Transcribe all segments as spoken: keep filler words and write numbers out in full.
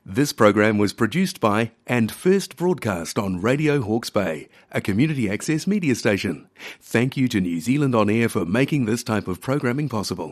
This program was produced by and first broadcast on Radio Hawke's Bay, a community access media station. Thank you to New Zealand On Air for making this type of programming possible.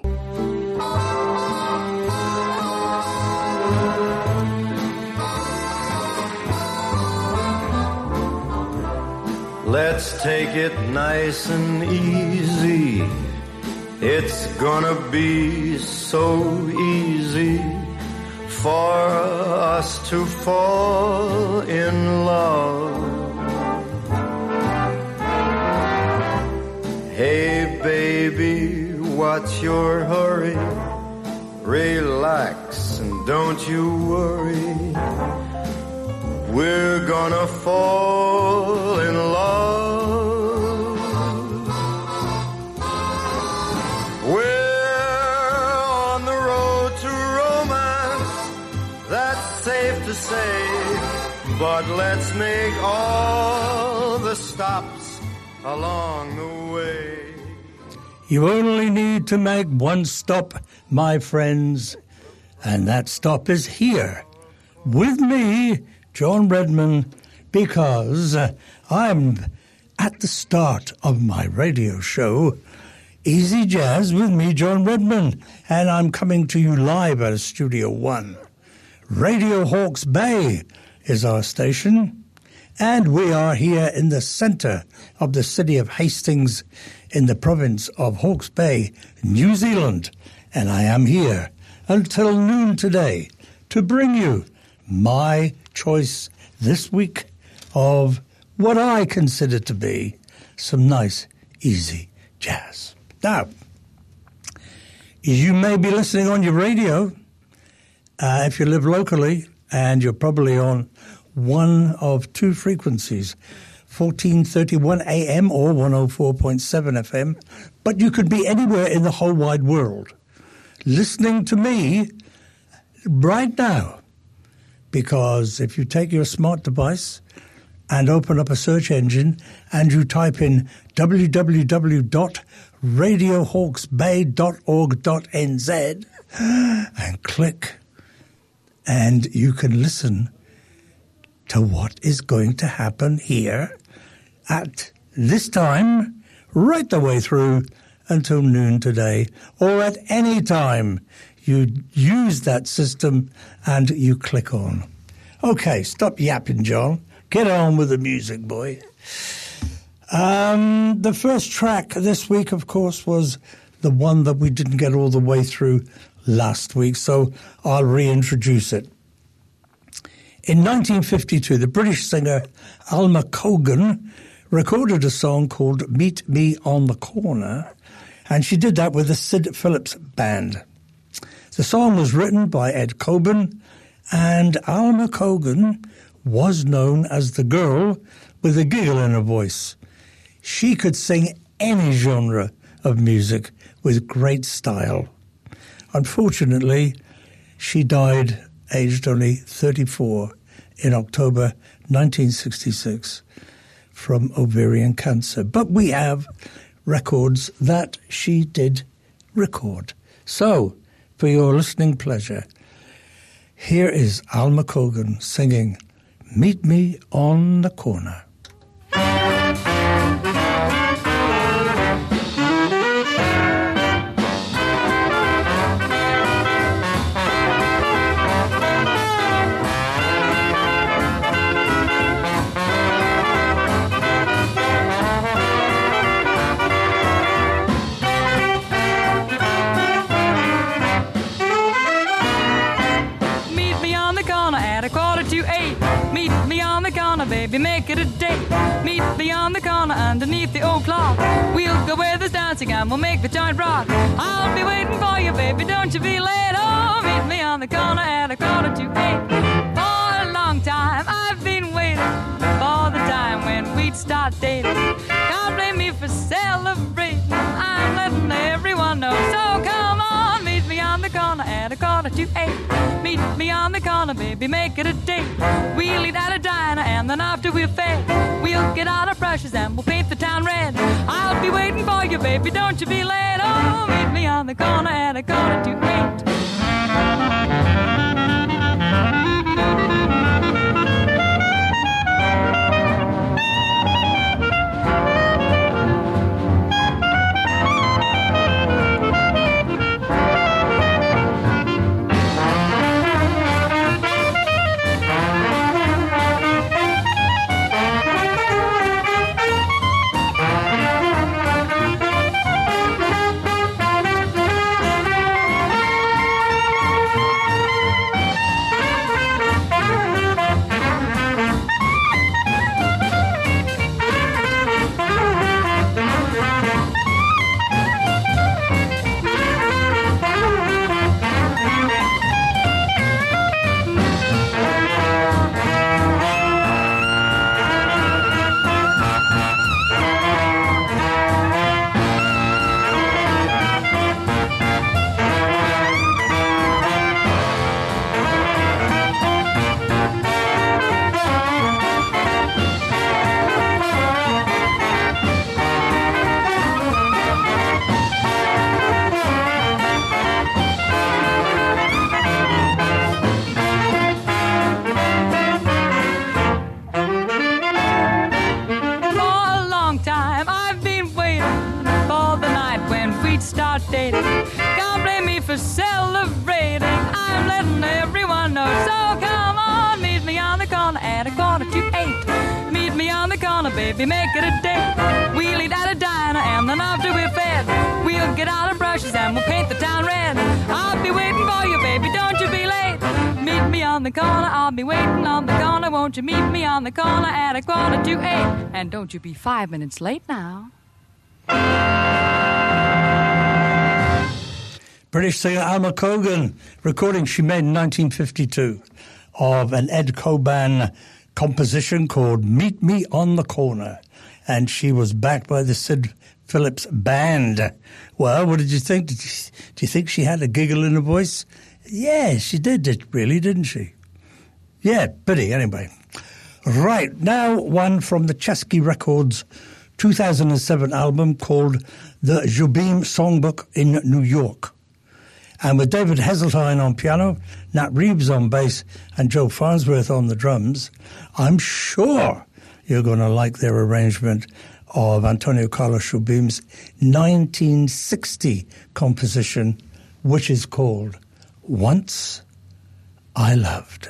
Let's take it nice and easy. It's gonna be so easy for us to fall in love. Hey baby, what's your hurry? Relax and don't you worry. We're gonna fall in love. We're on the road to romance, that's safe to say. But let's make all the stops along the way. You only need to make one stop, my friends, and that stop is here with me, John Redman, because uh, I'm at the start of my radio show, Easy Jazz with me, John Redman, and I'm coming to you live out of Studio One. Radio Hawke's Bay is our station, and we are here in the centre of the city of Hastings in the province of Hawke's Bay, New Zealand, and I am here until noon today to bring you my choice this week of what I consider to be some nice, easy jazz. Now, you may be listening on your radio uh, if you live locally, and you're probably on one of two frequencies, fourteen thirty-one A M or one oh four point seven F M, but you could be anywhere in the whole wide world listening to me right now. Because if you take your smart device and open up a search engine and you type in w w w dot radio hawks bay dot org dot n z and click, and you can listen to what is going to happen here at this time, right the way through until noon today, or at any time you use that system and you click on. Okay, stop yapping, John. Get on with the music, boy. Um, the first track this week, of course, was the one that we didn't get all the way through last week, so I'll reintroduce it. In nineteen fifty-two, the British singer Alma Cogan recorded a song called Meet Me on the Corner, and she did that with the Sid Phillips Band. The song was written by Ed Coben, and Alma Cogan was known as the girl with a giggle in her voice. She could sing any genre of music with great style. Unfortunately, she died aged only thirty-four in October nineteen sixty-six from ovarian cancer. But we have records that she did record. So, for your listening pleasure, here is Alma Cogan singing Meet Me on the Corner. Baby, make it a date. Meet me on the corner underneath the old clock. We'll go where there's dancing and we'll make the joint rock. I'll be waiting for you, baby, don't you be late. Oh, meet me on the corner at a quarter to eight. For a long time I've been waiting for the time when we'd start dating. Can't blame me for celebrating. I'm letting everyone know. So come on, meet me on the corner at a quarter to eight. Meet me on the corner, baby, make it a date. We'll eat at a diner and then after we're fed, we'll get out our brushes and we'll paint the town red. I'll be waiting for you, baby, don't you be late. Oh, meet me on the corner at a quarter to eight. baby, make it a day. We'll eat at a diner, and then after we're fed, we'll get out our brushes and we'll paint the town red. I'll be waiting for you, baby, don't you be late. Meet me on the corner, I'll be waiting on the corner. Won't you meet me on the corner at a quarter to eight? And don't you be five minutes late now. British singer Alma Cogan, recording she made in nineteen fifty-two of an Ed Coban composition called Meet Me on the Corner. And she was backed by the Sid Phillips Band. Well, what did you think? Did you, do you think she had a giggle in her voice? Yeah, she did, did really, didn't she? Yeah, pity, anyway. Right, now one from the Chesky Records two thousand seven album called The Jobim Songbook in New York. And with David Heseltine on piano, Nat Reeves on bass, and Joe Farnsworth on the drums, I'm sure you're going to like their arrangement of Antonio Carlos Jobim's nineteen sixty composition, which is called Once I Loved.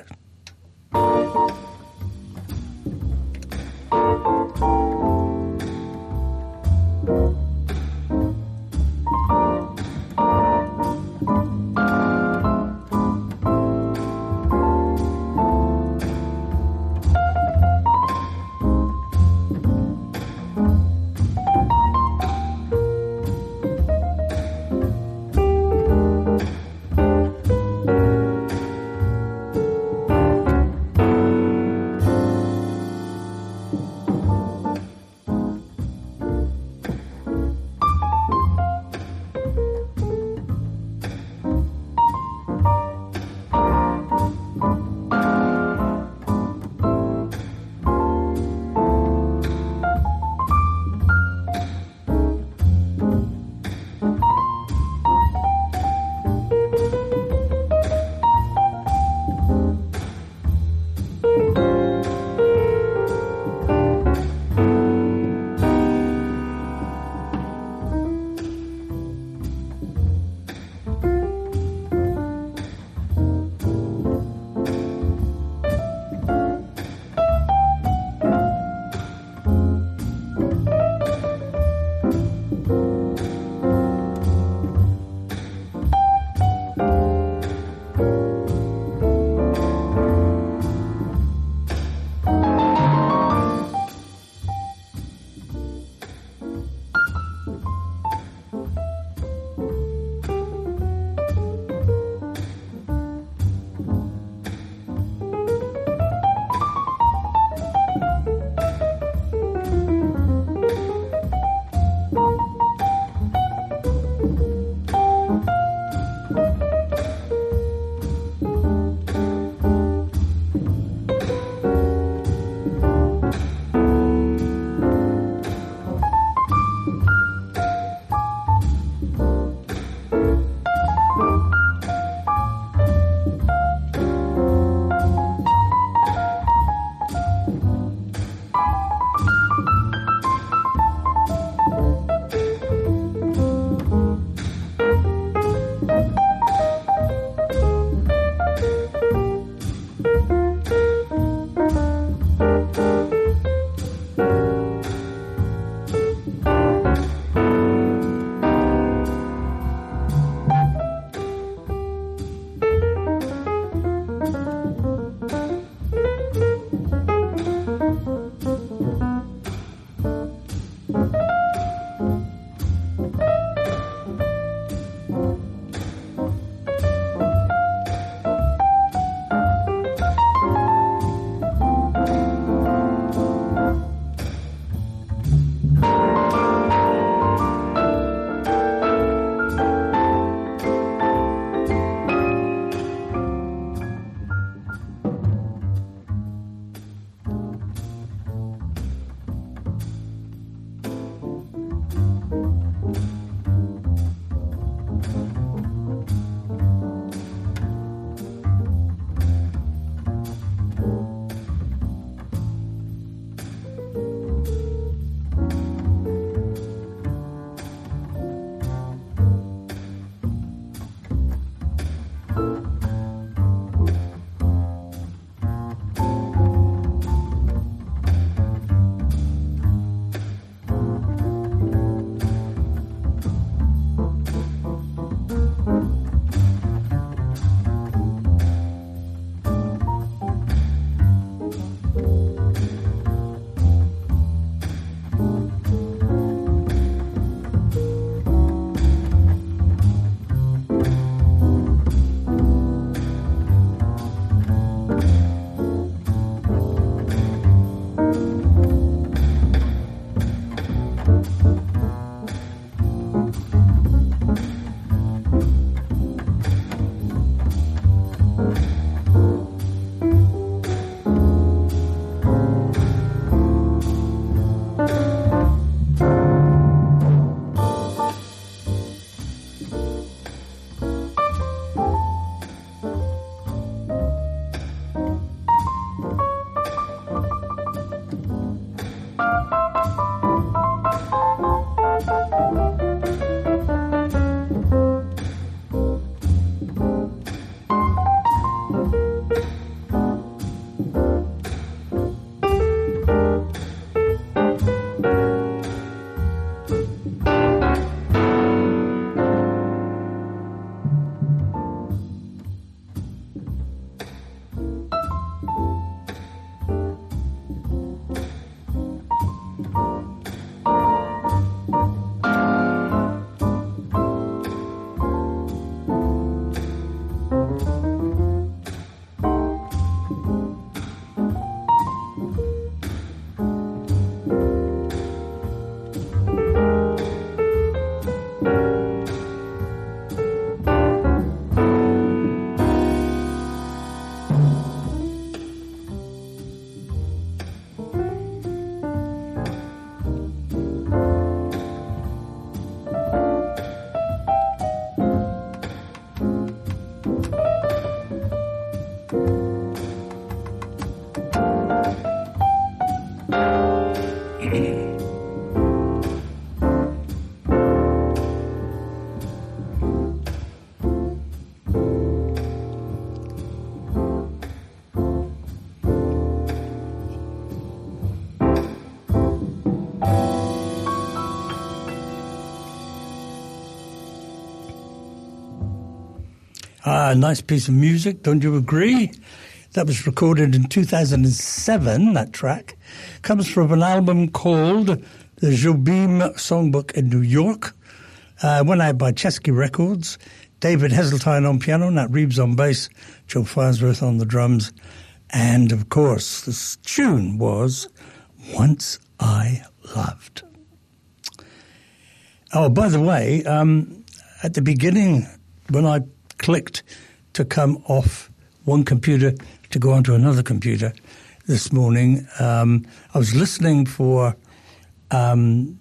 Ah, nice piece of music, don't you agree? That was recorded in two thousand seven, that track. Comes from an album called The Jobim Songbook in New York. Uh, went out by Chesky Records. David Heseltine on piano, Nat Reeves on bass, Joe Farnsworth on the drums. And, of course, the tune was Once I Loved. Oh, by the way, um, at the beginning, when I clicked to come off one computer to go onto another computer this morning, um, I was listening for um,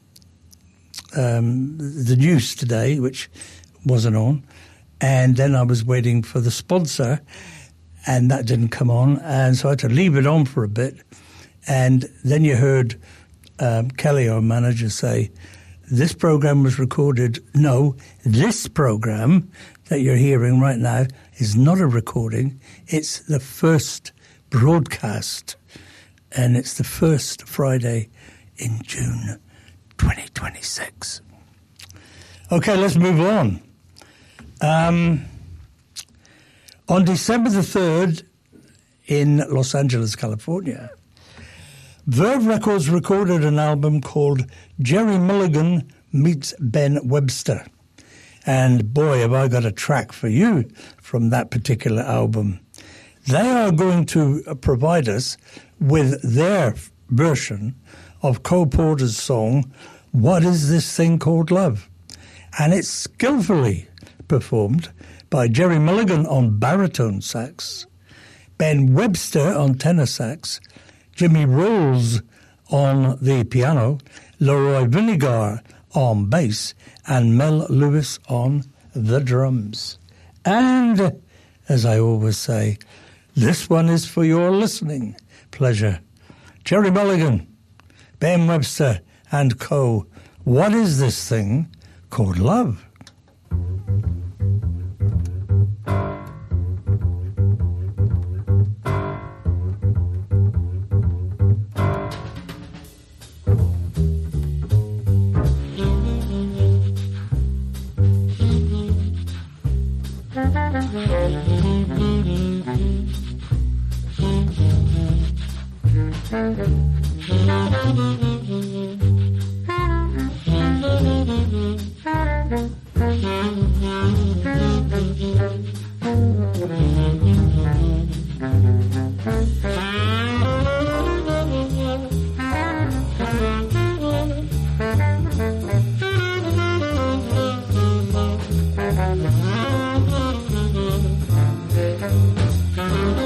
um, the news today, which wasn't on, and then I was waiting for the sponsor, and that didn't come on, and so I had to leave it on for a bit, and then you heard um, Kelly, our manager, say, this program was recorded. No, this program that you're hearing right now is not a recording. It's the first broadcast, and it's the first Friday in June twenty twenty-six. Okay, let's move on. Um, on December the third in Los Angeles, California, Verve Records recorded an album called Jerry Mulligan Meets Ben Webster. And boy, have I got a track for you from that particular album. They are going to provide us with their version of Cole Porter's song, What Is This Thing Called Love? And it's skillfully performed by Jerry Mulligan on baritone sax, Ben Webster on tenor sax, Jimmy Rolls on the piano, Leroy Vinegar on bass, and Mel Lewis on the drums. And, as I always say, this one is for your listening pleasure. Jerry Mulligan, Ben Webster, and co. What is this thing called love?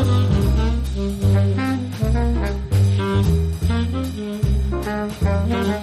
Thank you.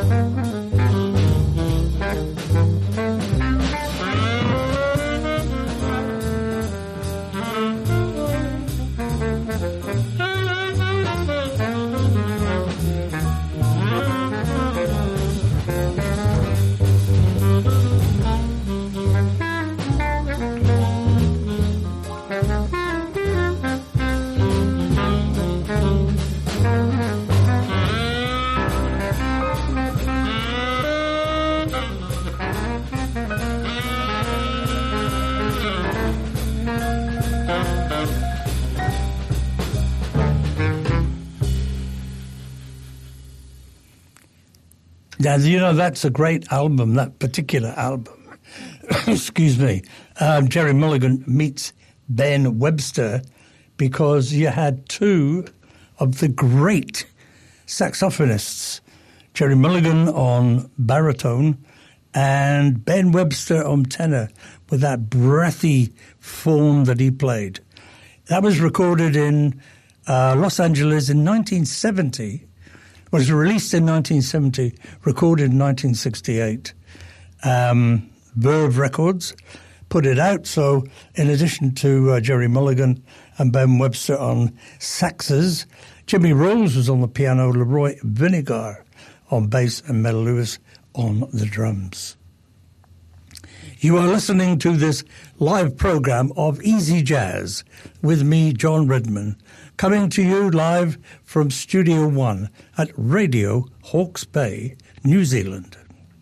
Now, you know, that's a great album, that particular album. Excuse me. Um, Jerry Mulligan meets Ben Webster, because you had two of the great saxophonists, Jerry Mulligan on baritone and Ben Webster on tenor, with that breathy form that he played. That was recorded in uh, Los Angeles in nineteen seventy. Was released in nineteen seventy, recorded in nineteen sixty-eight. Um, Verve Records put it out, so in addition to uh, Jerry Mulligan and Ben Webster on saxes, Jimmy Rose was on the piano, Leroy Vinegar on bass, and Mel Lewis on the drums. You are listening to this live program of Easy Jazz with me, John Redman, coming to you live from Studio One at Radio Hawke's Bay, New Zealand.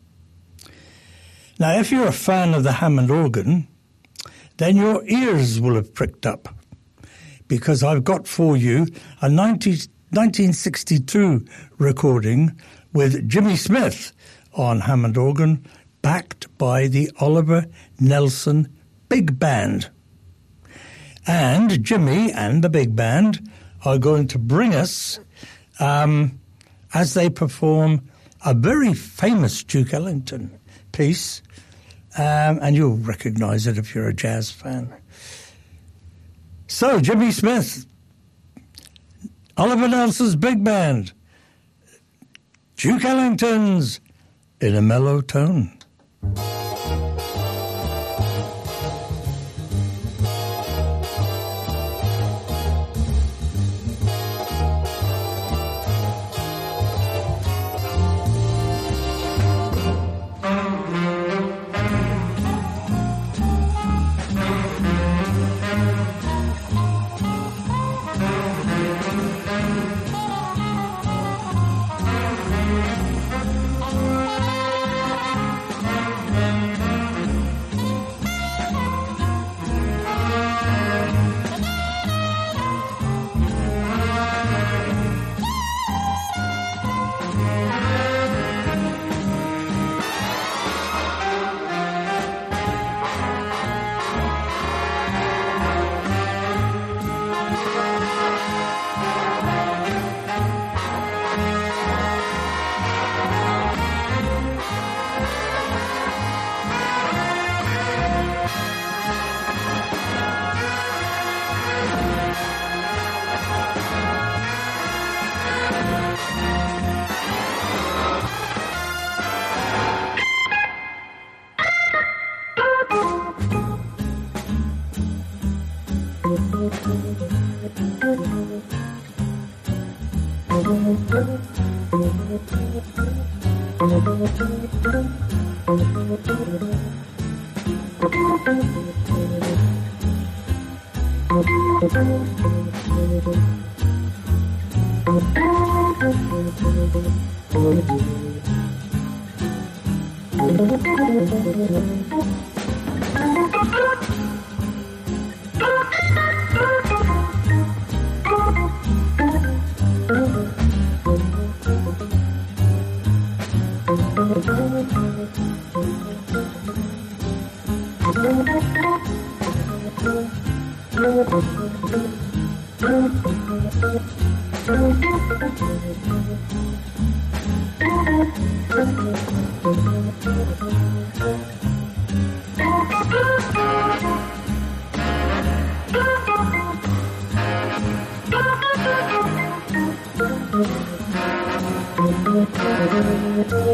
Now, if you're a fan of the Hammond organ, then your ears will have pricked up, because I've got for you a nineteen sixty-two recording with Jimmy Smith on Hammond organ, backed by the Oliver Nelson Big Band. And Jimmy and the Big Band are going to bring us, um, as they perform a very famous Duke Ellington piece, um, and you'll recognize it if you're a jazz fan. So, Jimmy Smith, Oliver Nelson's Big Band, Duke Ellington's In a Mellow Tone.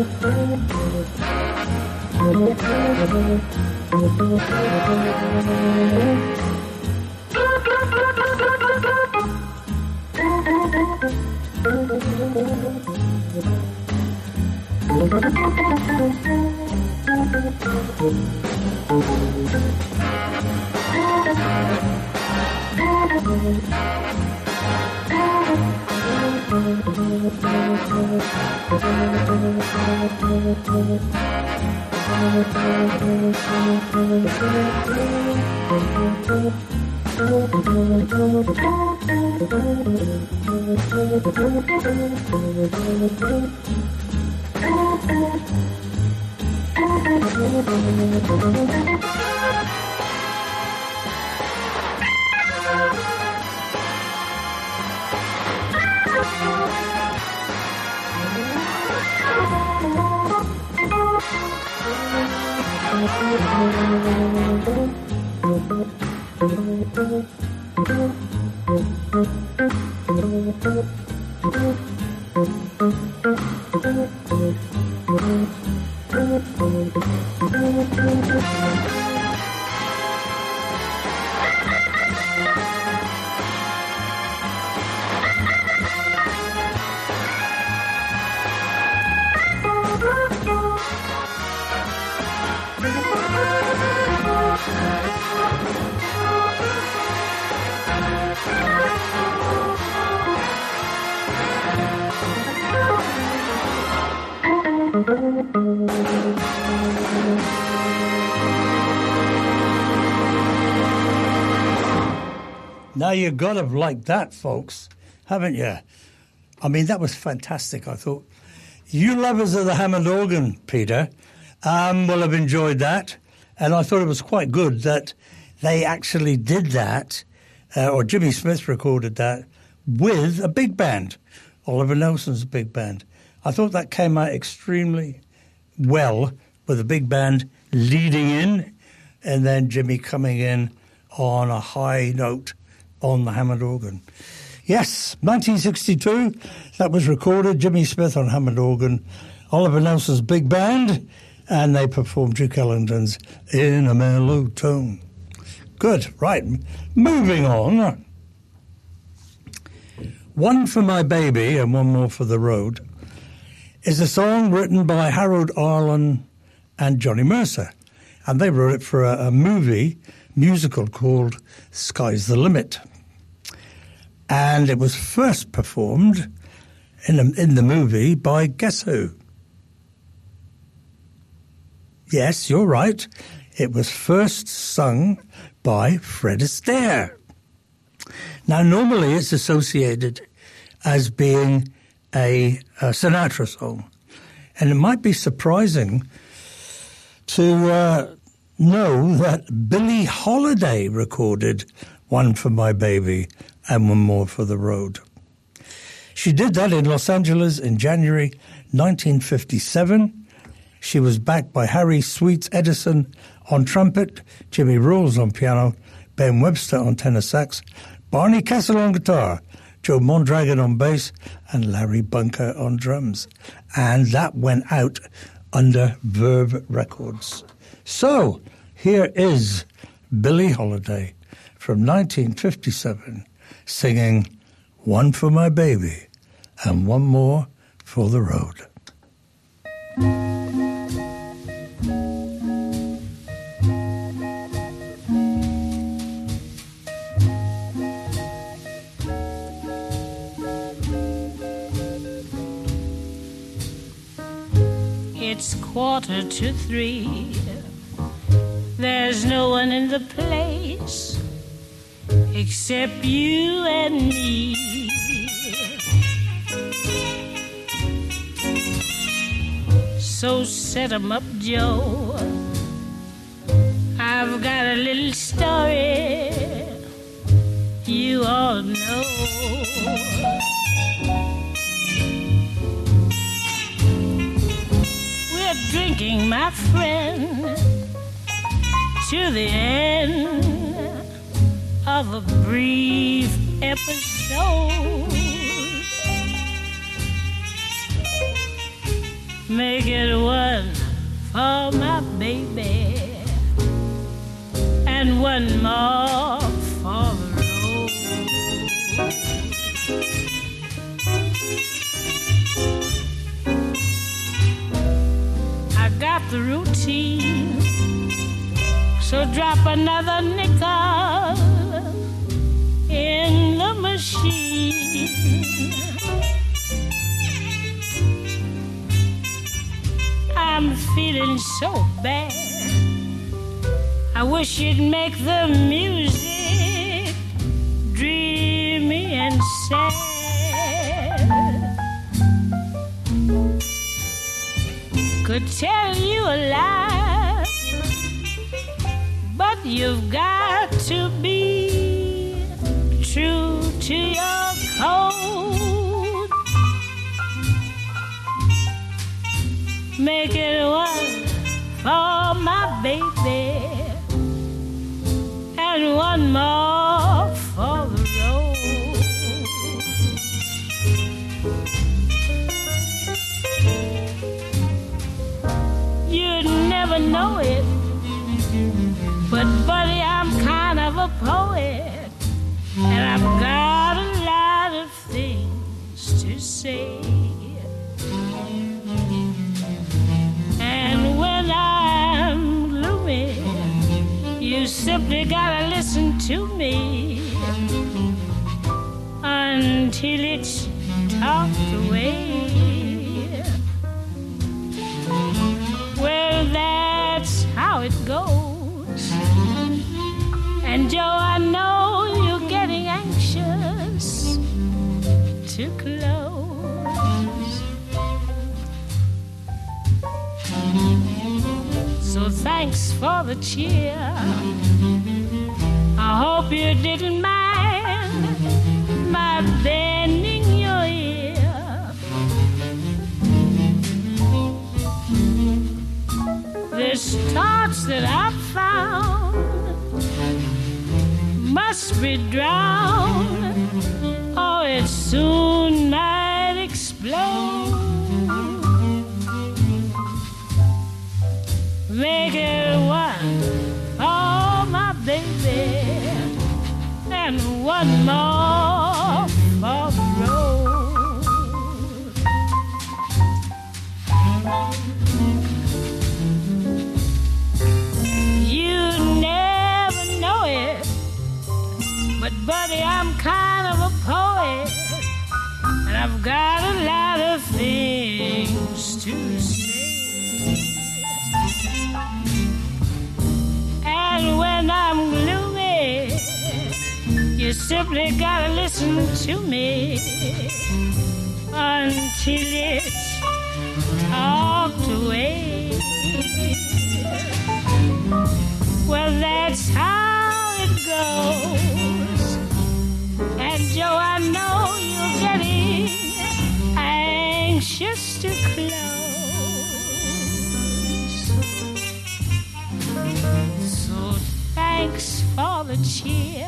Now, you got to have liked that, folks, haven't you? I mean, that was fantastic, I thought. You lovers of the Hammond organ, Peter, um, will have enjoyed that. And I thought it was quite good that they actually did that, uh, or Jimmy Smith recorded that, with a big band, Oliver Nelson's big band. I thought that came out extremely well, with a big band leading in, and then Jimmy coming in on a high note on the Hammond organ. Yes, nineteen sixty-two, that was recorded, Jimmy Smith on Hammond organ, Oliver Nelson's big band, and they performed Duke Ellington's In a Mellow Tone. Good, right, moving on. One for My Baby and One More for the Road is a song written by Harold Arlen and Johnny Mercer, and they wrote it for a, a movie, musical called Sky's the Limit. And it was first performed in, a, in the movie by guess who? Yes, you're right. It was first sung by Fred Astaire. Now, normally it's associated as being a, a Sinatra song. And it might be surprising to uh, know that Billie Holiday recorded One for My Baby and One More for the Road. She did that in Los Angeles in January nineteen fifty-seven. She was backed by Harry Sweets Edison on trumpet, Jimmy Rawls on piano, Ben Webster on tenor sax, Barney Kessel on guitar, Joe Mondragon on bass, and Larry Bunker on drums. And that went out under Verve Records. So, here is Billie Holiday from nineteen fifty-seven singing One for My Baby and One More for the Road. It's quarter to three. There's no one in the place except you and me. So set 'em up, Joe. I've got a little story you all know. Drinking, my friend, to the end of a brief episode. make it one for my baby and one more for the road. I got the routine, so drop another nickel in the machine. I'm feeling so bad, I wish you'd make the music dreamy and sad. Could tell you a lie, but you've got to be true to your code. Make it one for my baby and one more for the road. You'd never know it, but buddy, I'm kind of a poet, and I've got a lot of things to say. And when I'm gloomy, you simply gotta listen to me until it's talked away. Well, that's how it goes. And Joe, I know you're getting anxious to close. So thanks for the cheer. I hope you didn't mind my bending your ear. This torch that I found must be drowned, or it soon might explode. Make it one for my baby and one more for the road. You never know it, but buddy, I'm kind of a poet, and I've got a lot of things to say. And when I'm gloomy, you simply gotta listen to me until it's talked away. Well, that's how it goes. And Joe, I know you're getting anxious to close. So thanks for the cheer.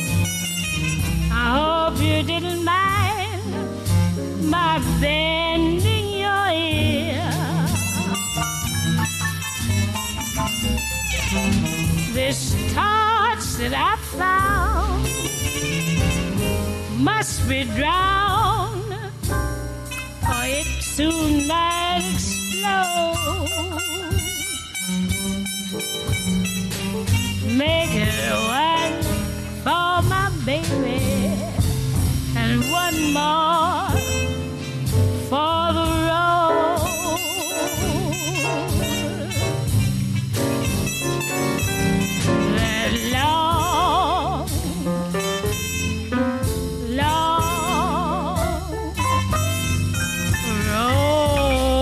I hope you didn't mind my bending your ear. This torch that I found must be drowned, or it soon might explode. Make it one for my baby and one more for the road. That long, long road.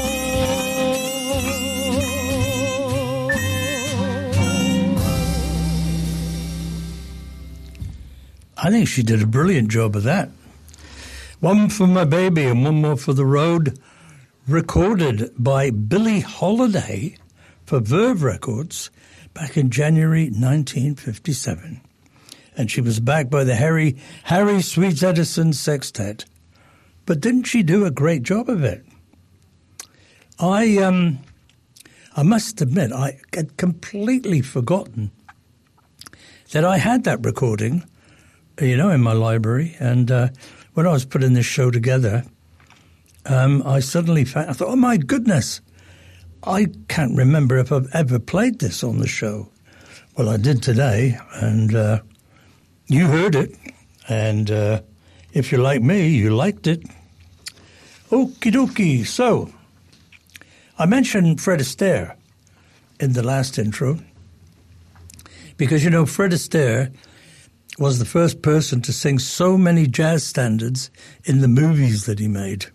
I think she did a brilliant job of that. One for my baby and one more for the road, recorded by Billie Holiday for Verve Records back in January nineteen fifty-seven. And she was backed by the Harry, Harry Sweets Edison Sextet. But didn't she do a great job of it? I um, I must admit, I had completely forgotten that I had that recording, you know, in my library. And uh, when I was putting this show together, um, I suddenly found, I thought, oh my goodness, I can't remember if I've ever played this on the show. Well, I did today, and uh, you heard it. And uh, if you're like me, you liked it. Okie dokie. So, I mentioned Fred Astaire in the last intro because, you know, Fred Astaire was the first person to sing so many jazz standards in the movies that he made.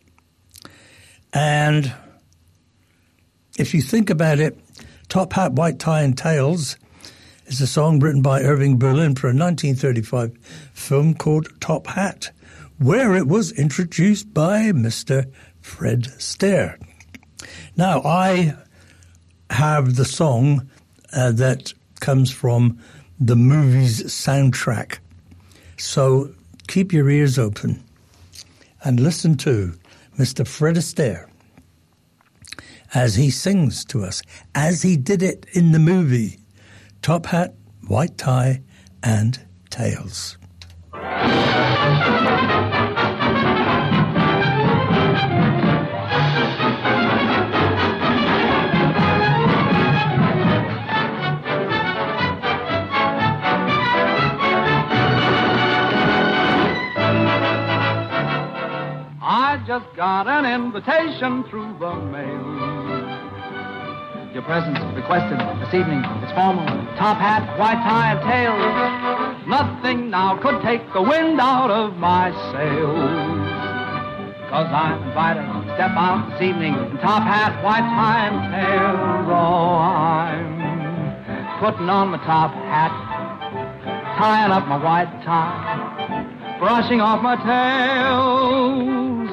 And if you think about it, Top Hat, White Tie and Tails is a song written by Irving Berlin for a nineteen thirty-five film called Top Hat, where it was introduced by Mister Fred Astaire. Now, I have the song uh, that comes from the movie's soundtrack. So keep your ears open and listen to Mister Fred Astaire as he sings to us, as he did it in the movie, Top Hat, White Tie, and Tails. I just got an invitation through the mail. Your presence requested this evening. It's formal. Top hat, white tie, and tails. Nothing now could take the wind out of my sails. Cause I'm invited to step out this evening in top hat, white tie, and tails. Oh, I'm putting on my top hat, tying up my white tie, brushing off my tails.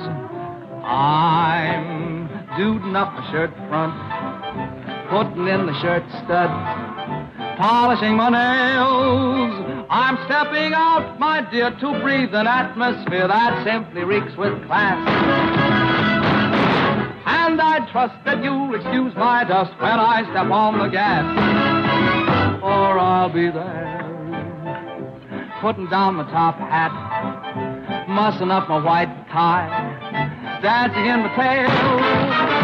I'm duding up my shirt front, putting in the shirt stud, polishing my nails. I'm stepping out, my dear, to breathe an atmosphere that simply reeks with class. And I trust that you'll excuse my dust when I step on the gas, or I'll be there, putting down my top hat, mussing up my white tie, dancing in my tail.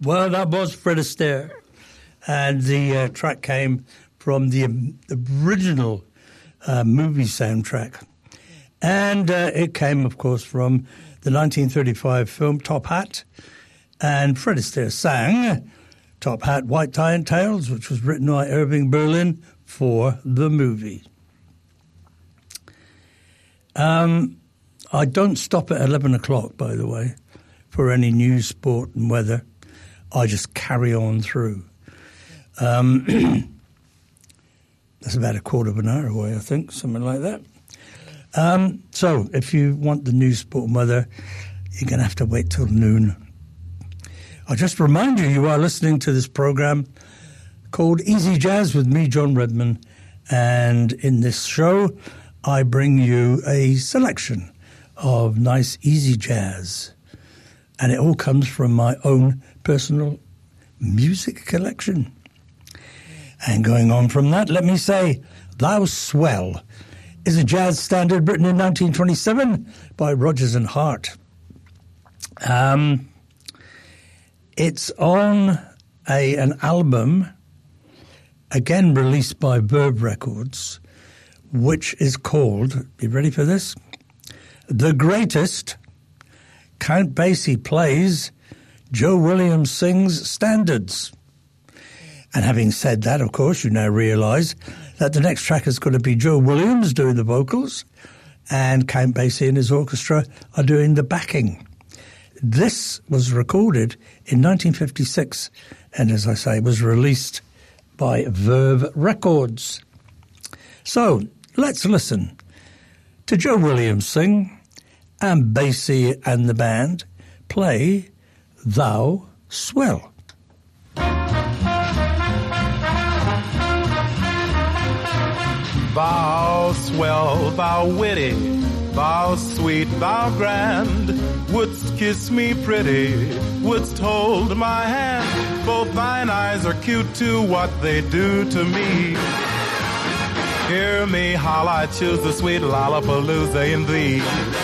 Well, that was Fred Astaire, and the uh, track came from the um, original uh, movie soundtrack. And uh, it came, of course, from the nineteen thirty-five film Top Hat. And Fred Astaire sang Top Hat, White Tie and Tails, which was written by Irving Berlin for the movie. Um, I don't stop at eleven o'clock, by the way, for any news, sport and weather. I just carry on through. Um, that's about a quarter of an hour away, I think, something like that. Um, so if you want the news, sport and weather, you're going to have to wait till noon. I'll just remind you, you are listening to this program called Easy Jazz with me, John Redman. And in this show, I bring you a selection of nice, easy jazz. And it all comes from my own personal music collection. And going on from that, let me say, Thou Swell is a jazz standard written in nineteen twenty-seven by Rodgers and Hart. Um, it's on a an album, again released by Verve Records, which is called, be ready for this? The Greatest. Count Basie plays, Joe Williams sings standards. And having said that, of course, you now realise that the next track is going to be Joe Williams doing the vocals and Count Basie and his orchestra are doing the backing. This was recorded in nineteen fifty-six and, as I say, was released by Verve Records. So, let's listen to Joe Williams sing and Basie and the band play Thou Swell. Thou swell, thou witty, thou sweet, thou grand, wouldst kiss me pretty, wouldst hold my hand. Both thine eyes are cute to what they do to me. Hear me howl, I choose the sweet lollapalooza in thee.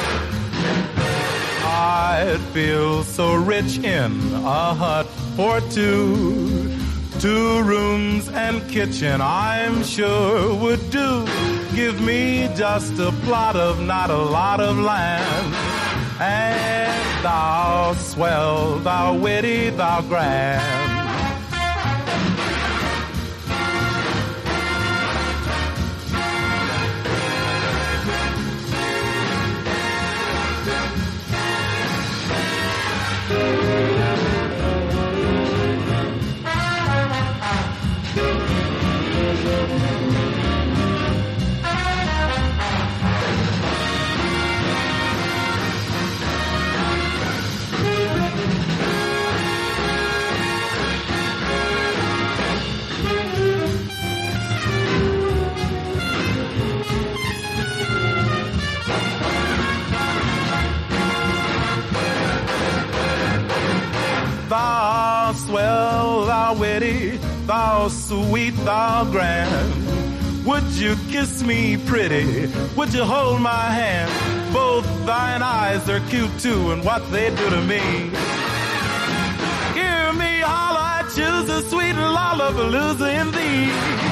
I'd feel so rich in a hut for two. Two rooms and kitchen I'm sure would do. Give me just a plot of not a lot of land. And thou swell, thou witty, thou grand. Thou swell, thou witty, thou sweet, thou grand. Would you kiss me pretty? Would you hold my hand? Both thine eyes are cute too, and what they do to me. Hear me holler, I choose the sweet lollapalooza in thee.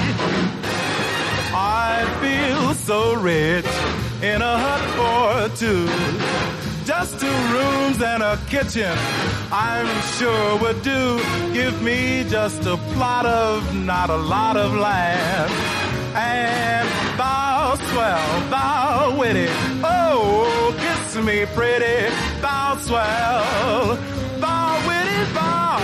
I feel so rich in a hut for two. Just two rooms and a kitchen, I'm sure would do. Give me just a plot of not a lot of land. And thou swell, thou witty, oh, kiss me pretty. Thou swell, thou witty, thou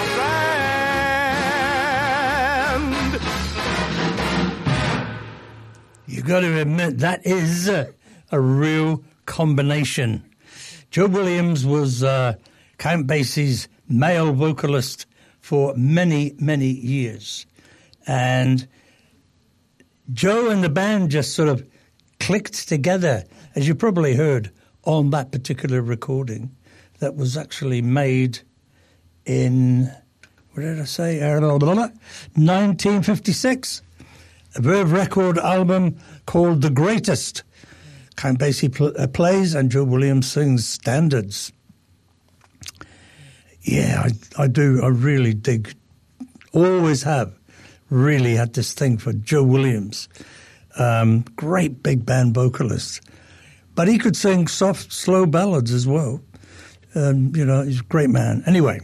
grand. You got to admit, that is a, a real combination. Joe Williams was uh, Count Basie's male vocalist for many, many years. And Joe and the band just sort of clicked together, as you probably heard on that particular recording that was actually made in, what did I say, nineteen fifty-six. A Verve record album called The Greatest. Count Basie pl- uh, plays and Joe Williams sings standards. Yeah, I, I do. I really dig, always have, really had this thing for Joe Williams. Um, great big band vocalist. But he could sing soft, slow ballads as well. Um, you know, he's a great man. Anyway,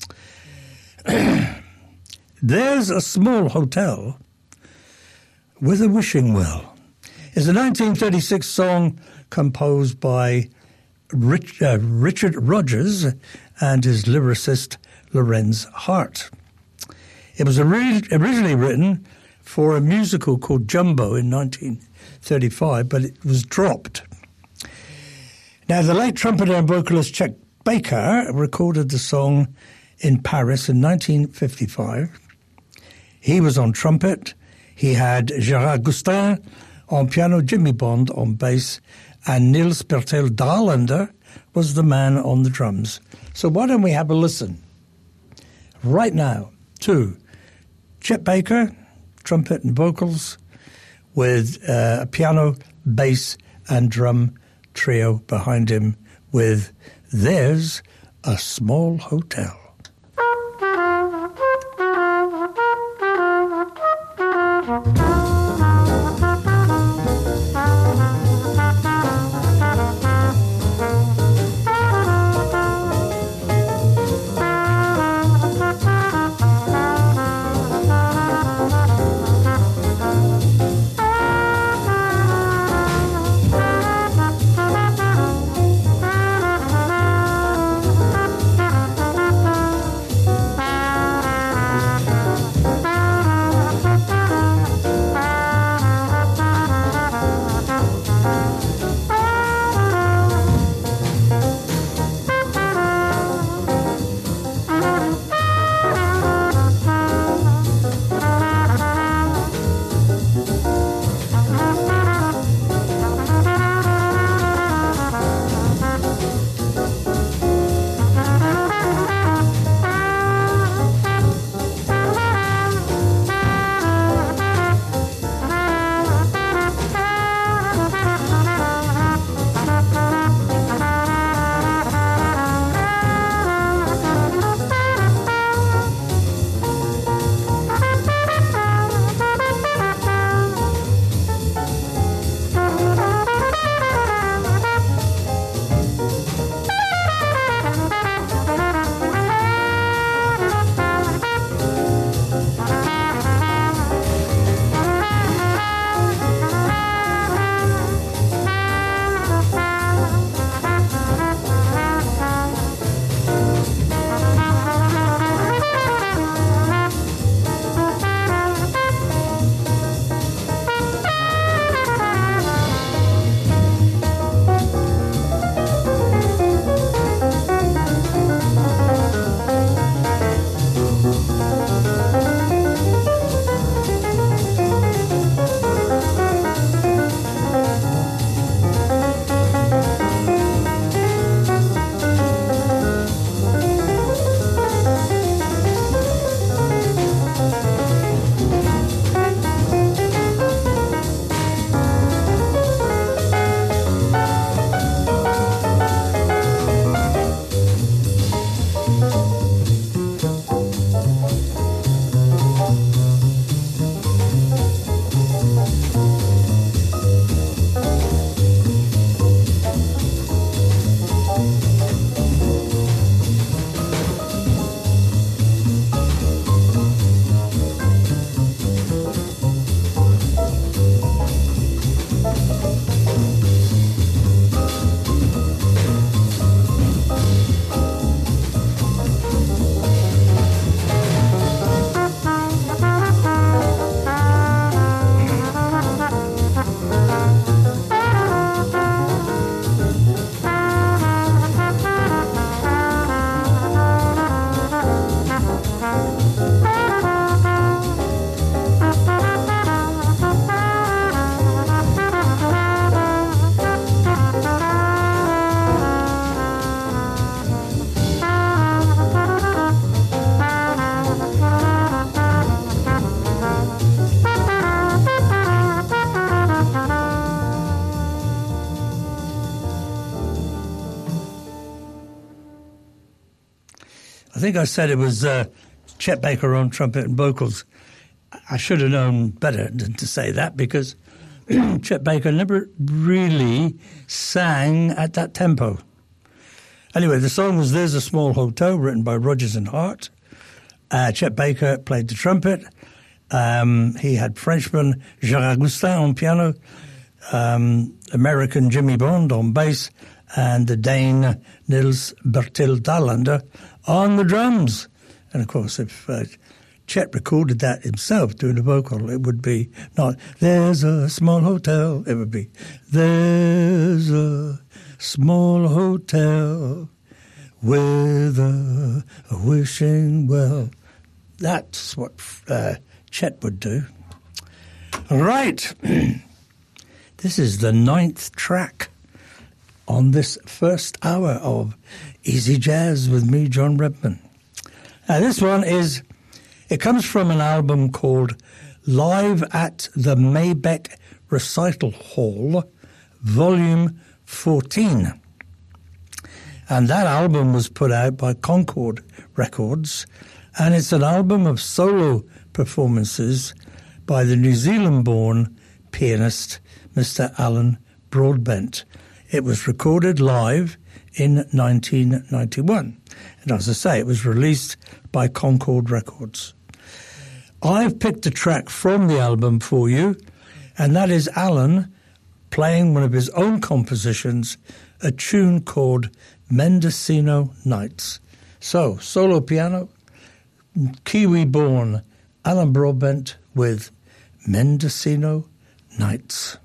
There's a Small Hotel with a Wishing Well. It's a nineteen thirty-six song composed by Rich, uh, Richard Rodgers and his lyricist Lorenz Hart. It was ori- originally written for a musical called Jumbo in nineteen thirty-five, but it was dropped. Now, the late trumpeter and vocalist Chet Baker recorded the song in Paris in nineteen fifty-five. He was on trumpet. He had Gerard Gustin on piano, Jimmy Bond on bass, and Niels Bertel Darlander was the man on the drums. So why don't we have a listen right now to Chet Baker, trumpet and vocals, with uh, a piano, bass, and drum trio behind him with There's a Small Hotel. Thank you. I think I said it was uh, Chet Baker on trumpet and vocals. I should have known better than to say that because Chet Baker never really sang at that tempo. Anyway, the song was There's a Small Hotel, written by Rodgers and Hart. Uh, Chet Baker played the trumpet. Um, he had Frenchman Gérard Gustin on piano, um, American Jimmy Bond on bass, and the Dane Nils Bertil Dalander on the drums. And of course, if uh, Chet recorded that himself doing the vocal, it would be not There's a Small Hotel, it would be There's a Small Hotel with a, a wishing well. That's what uh, Chet would do. All right. This is the ninth track on this first hour of Easy Jazz with me, John Redman. Now, this one is, it comes from an album called Live at the Maybeck Recital Hall, Volume fourteen. And that album was put out by Concord Records, and it's an album of solo performances by the New Zealand-born pianist Mister Alan Broadbent. It was recorded live in nineteen ninety-one. And as I say, it was released by Concord Records. I've picked a track from the album for you, and that is Alan playing one of his own compositions, a tune called Mendocino Nights. So, solo piano, Kiwi-born Alan Broadbent with Mendocino Nights.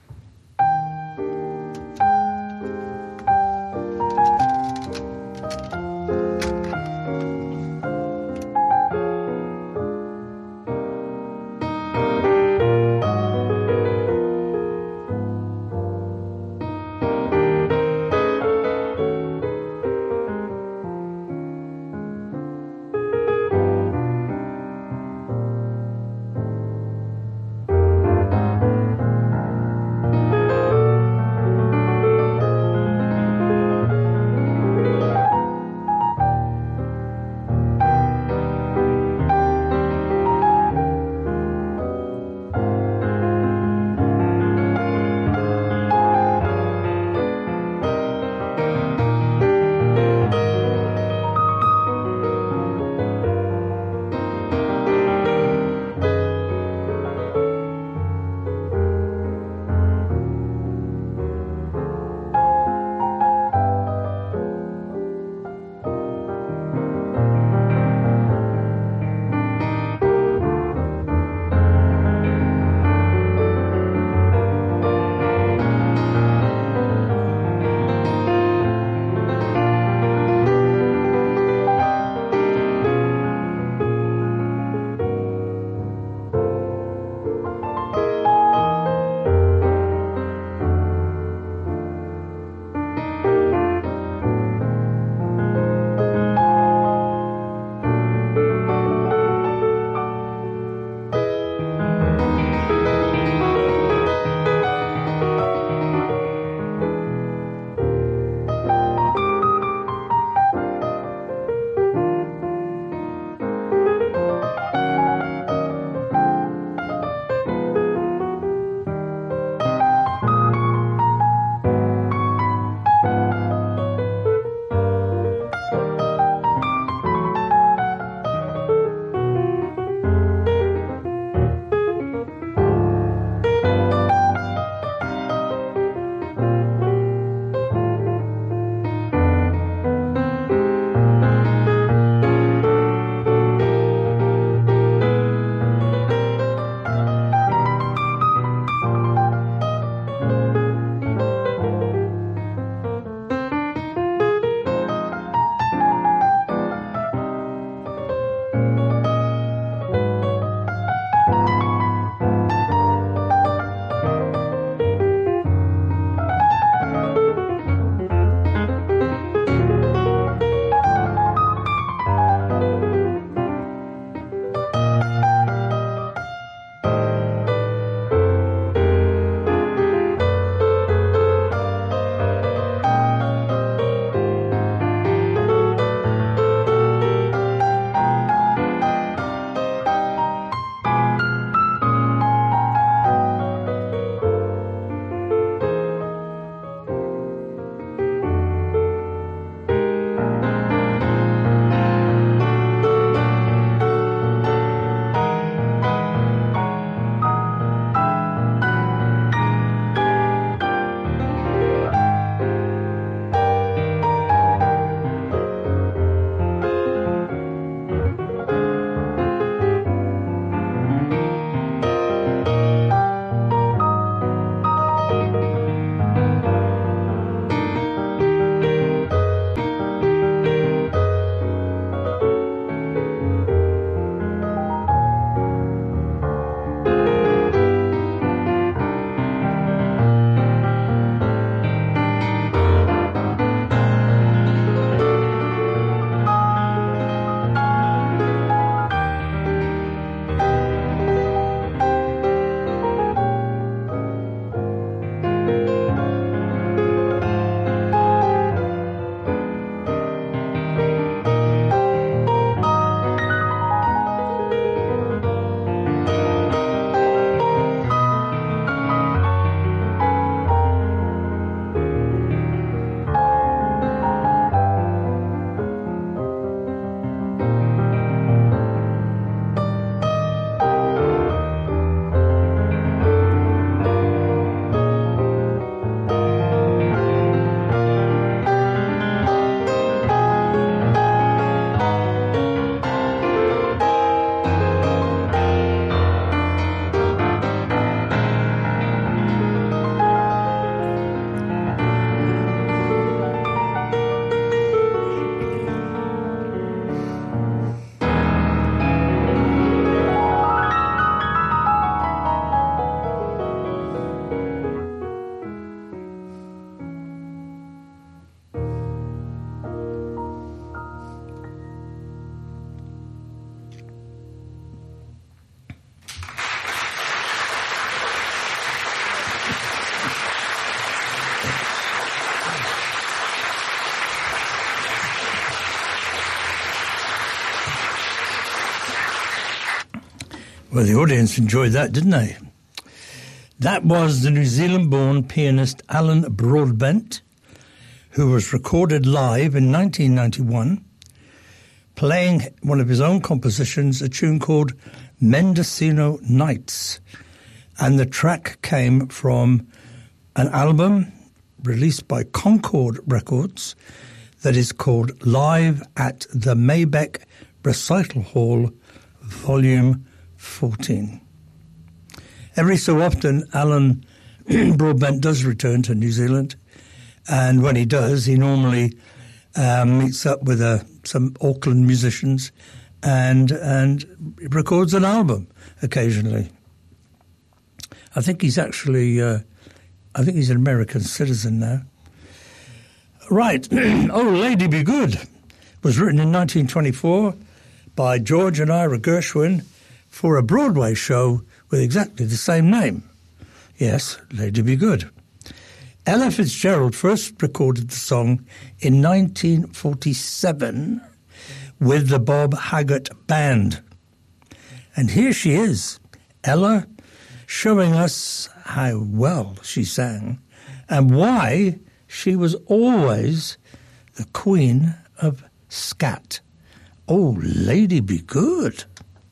Well, the audience enjoyed that, didn't they? That was the New Zealand-born pianist Alan Broadbent, who was recorded live in nineteen ninety-one, playing one of his own compositions, a tune called Mendocino Nights. And the track came from an album released by Concord Records that is called Live at the Maybeck Recital Hall, Volume fourteen. Every so often, Alan Broadbent does return to New Zealand, and when he does, he normally um, meets up with uh, some Auckland musicians and and records an album occasionally. I think he's actually, uh, I think he's an American citizen now. Right, Oh Lady Be Good was written in nineteen twenty-four by George and Ira Gershwin for a Broadway show with exactly the same name. Yes, Lady Be Good. Ella Fitzgerald first recorded the song in nineteen forty-seven with the Bob Haggart Band. And here she is, Ella, showing us how well she sang and why she was always the queen of scat. Oh, Lady Be Good.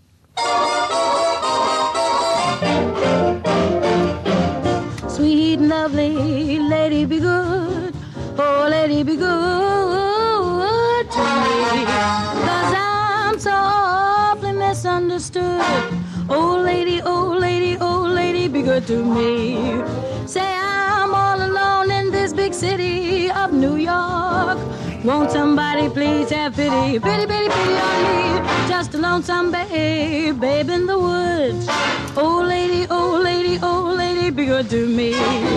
Sweet, lovely lady be good, oh lady be good to me, 'cause I'm so awfully misunderstood. Oh lady, oh lady, oh lady be good to me. Say I'm all alone in this big city of New York. Won't somebody please have pity, pity, pity, pity on me? Just a lonesome babe, babe in the woods. Oh lady, oh lady, oh lady, be good to me.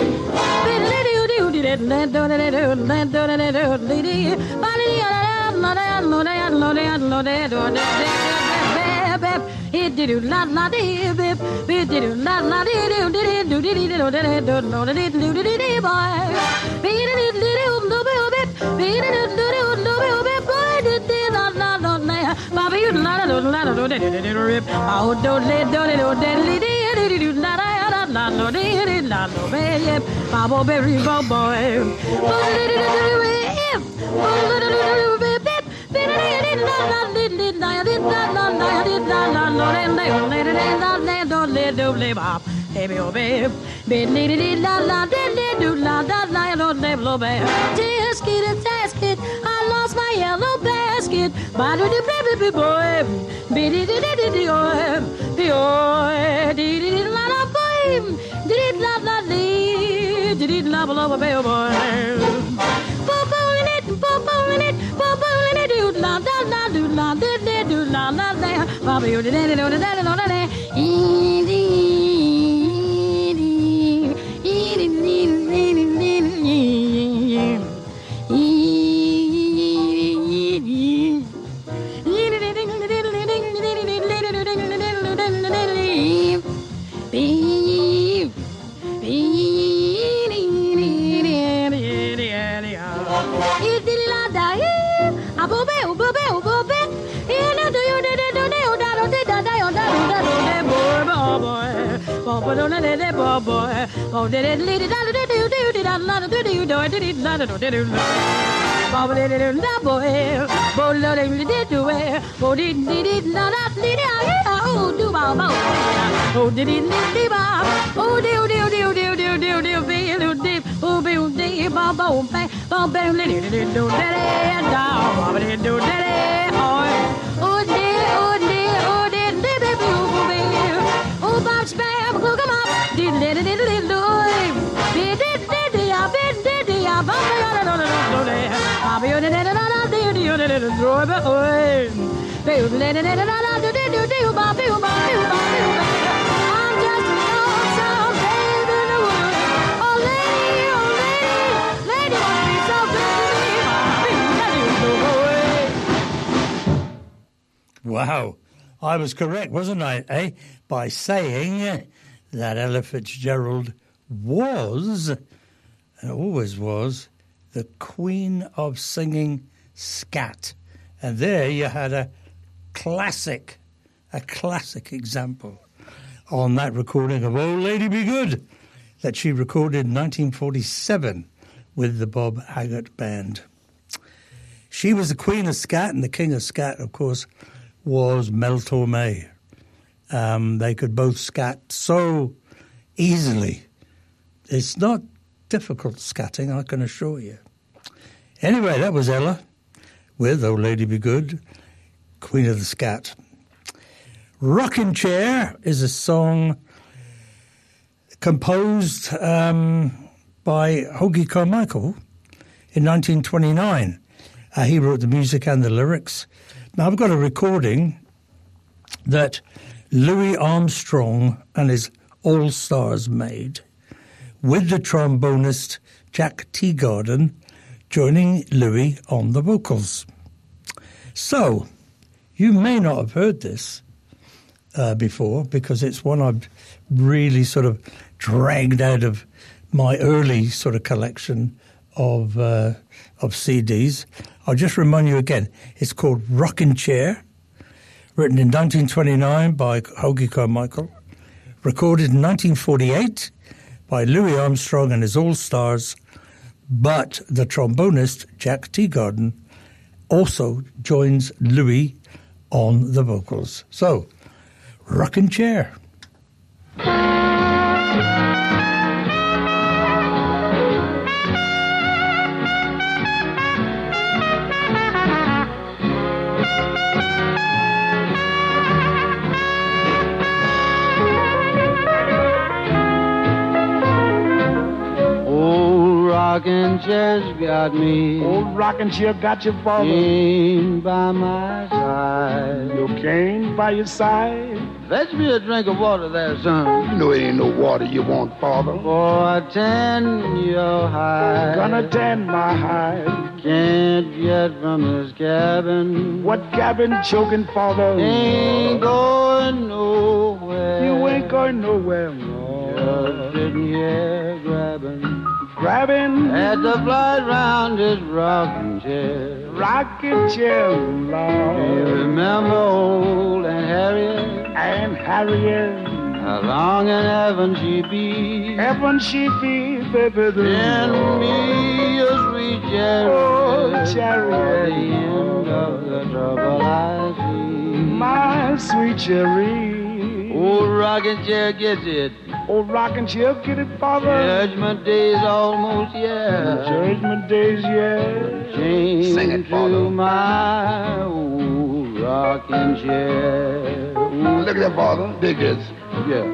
Oh, don't let don't don't Bobble berry boy. Baby, oh, babe, baby, la la, do la la la, don't never be. Tasket, a tasket, I lost my yellow basket. But do the baby boy, baby, did it, did it, oh, did it, la la, boy, did it, la la, did it, la la, baby boy. Popo in it, popo in it, popo in it, do la la la, do la, did it, do la la la, Bobby, you did it, do that, do that, Oh, did it lead it out of the do do did I not do do do did it not do do Bob did it not boy Bo lo did it do it Bo did did it not did it oh do bob oh did it did bob oh do do do do do do do be do dip oh be do bob bob bob bob did it do do did down Bob did do did oh oh did oh did oh did did be oh Bob spam look him up did did did did do did did did ya did did ya Bob did do do do Bob did did did do do do do oh did did did do do do do Bob Bob Bob I'm just a lonesome babe in the woods. Oh lady, oh lady, lady won't be so good to me. Wow, I was correct, wasn't I, eh? By saying that Ella Fitzgerald was, and always was, the queen of singing scat. And there you had a classic, a classic example on that recording of Old Lady Be Good that she recorded in nineteen forty-seven with the Bob Haggart Band. She was the queen of scat, and the king of scat, of course, was Mel Torme. Um, they could both scat so easily. It's not difficult scatting, I can assure you. Anyway, that was Ella with Oh Lady Be Good, Queen of the Scat. Rockin' Chair is a song composed um, by Hoagy Carmichael in nineteen twenty-nine. Uh, he wrote the music and the lyrics. Now, I've got a recording that Louis Armstrong and his All-Stars made with the trombonist Jack Teagarden joining Louis on the vocals. So, you may not have heard this uh, before because it's one I've really sort of dragged out of my early sort of collection of uh, of C Ds. I'll just remind you again, it's called Rockin' Chair, written in nineteen twenty-nine by Hoagy Carmichael, recorded in nineteen forty-eight by Louis Armstrong and his All-Stars, but the trombonist Jack Teagarden also joins Louis on the vocals. So, Rockin' Chair. Rockin' chair's got me. Old rockin' chair got your father. Cane by my side. Your cane by your side. Fetch me a drink of water there, son. You know it ain't no water you want, father. For I tan your hide. Gonna tan my hide. Can't get from this cabin. What cabin choking, father? Ain't going nowhere. You ain't going nowhere, no. Just sitting here grabbing. Grabbing at the flight round his rocking chair. Rocking chair, Lord. Do you remember old Aunt Harriet? Aunt Harriet. How long in heaven she be? Heaven she be, baby. Send me a sweet chariot. Oh, chariot. At the end of the trouble I see. My sweet chariot. Old rocking chair gets it. Old rockin' chair, get it, father? Judgment day's almost, yeah. Judgment day's, yeah. Change Sing it, father. to my old rocking chair. Ooh, look at that, father. Dig this. Yeah.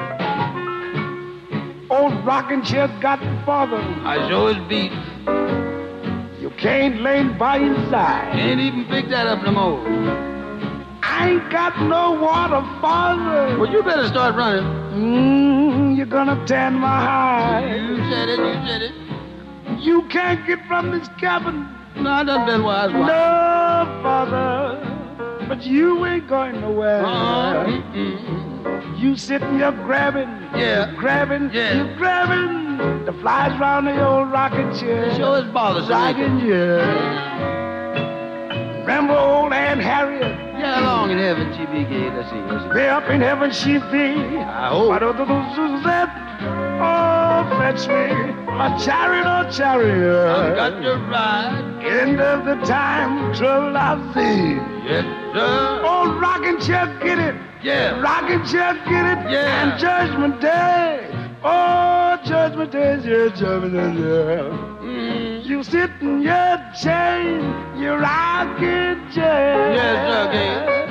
Old rockin' chair got the father. I sure is beat. You can't lay by his side. Can't even pick that up no more. I ain't got no water, father. Well, you better start running. Mmm, you're gonna tan my hide. You said it, you said it. You can't get from this cabin. No, I done been wise. No, father. But you ain't going nowhere. Uh, mm-mm. You sitting here grabbing. Yeah. You're grabbing. Yeah. You're grabbing. The flies round the old rocking chair. It sure is bothersome. Rocking chair. Remember old Aunt Harriet? Yeah, long in heaven she be gay. Let's see, let's see. Way up in heaven she be. I hope. Oh, fetch me a chariot, a chariot. I've got to ride. End of the time, trouble I see. Yes, sir. Old rocking chair, get it. Yeah. Rocking chair, get it. Yeah. And Judgment Day. Oh, Judgment Day, yeah, Judgment Day, yeah. Mm. You sit in your chain, you rocking chair. Yes, okay.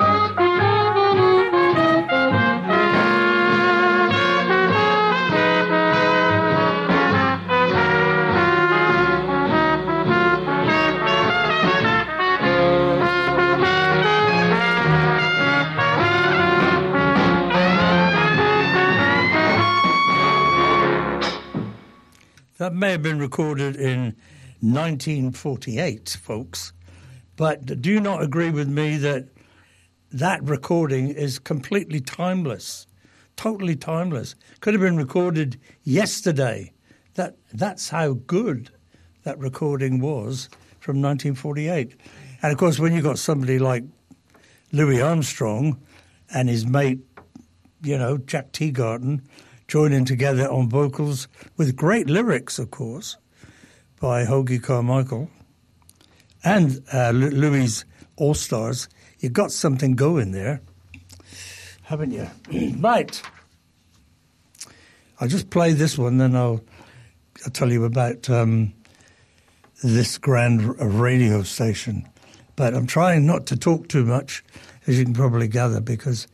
That may have been recorded in nineteen forty-eight, folks, but do you not agree with me that that recording is completely timeless, totally timeless? Could have been recorded yesterday. That That's how good that recording was from nineteen forty-eight. And, of course, when you've got somebody like Louis Armstrong and his mate you know, Jack Teagarden joining together on vocals with great lyrics, of course, by Hoagy Carmichael and uh, Louis All-Stars. You got something going there, haven't you? Right. I'll just play this one, then I'll, I'll tell you about um, this grand radio station. But I'm trying not to talk too much, as you can probably gather, because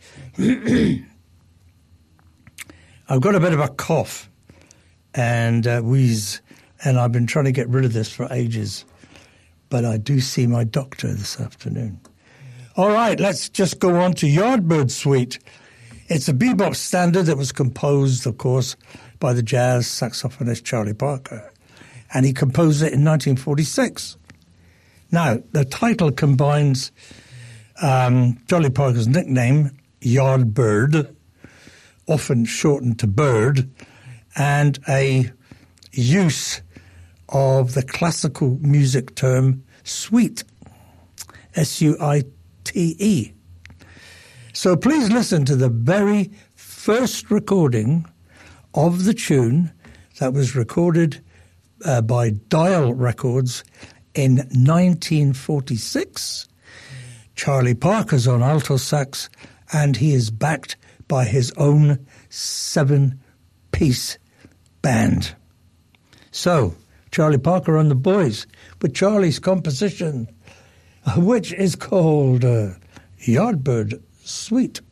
I've got a bit of a cough and uh, wheeze, and I've been trying to get rid of this for ages. But I do see my doctor this afternoon. All right, let's just go on to Yardbird Suite. It's a bebop standard that was composed, of course, by the jazz saxophonist Charlie Parker. And he composed it in nineteen forty-six. Now, the title combines um, Charlie Parker's nickname, Yardbird, often shortened to Bird, and a use of the classical music term suite, S U I T E. So please listen to the very first recording of the tune that was recorded uh, by Dial Records in nineteen forty-six. Charlie Parker's on alto sax, and he is backed by his own seven-piece band. So, Charlie Parker and the Boys with Charlie's composition, which is called uh, Yardbird Suite.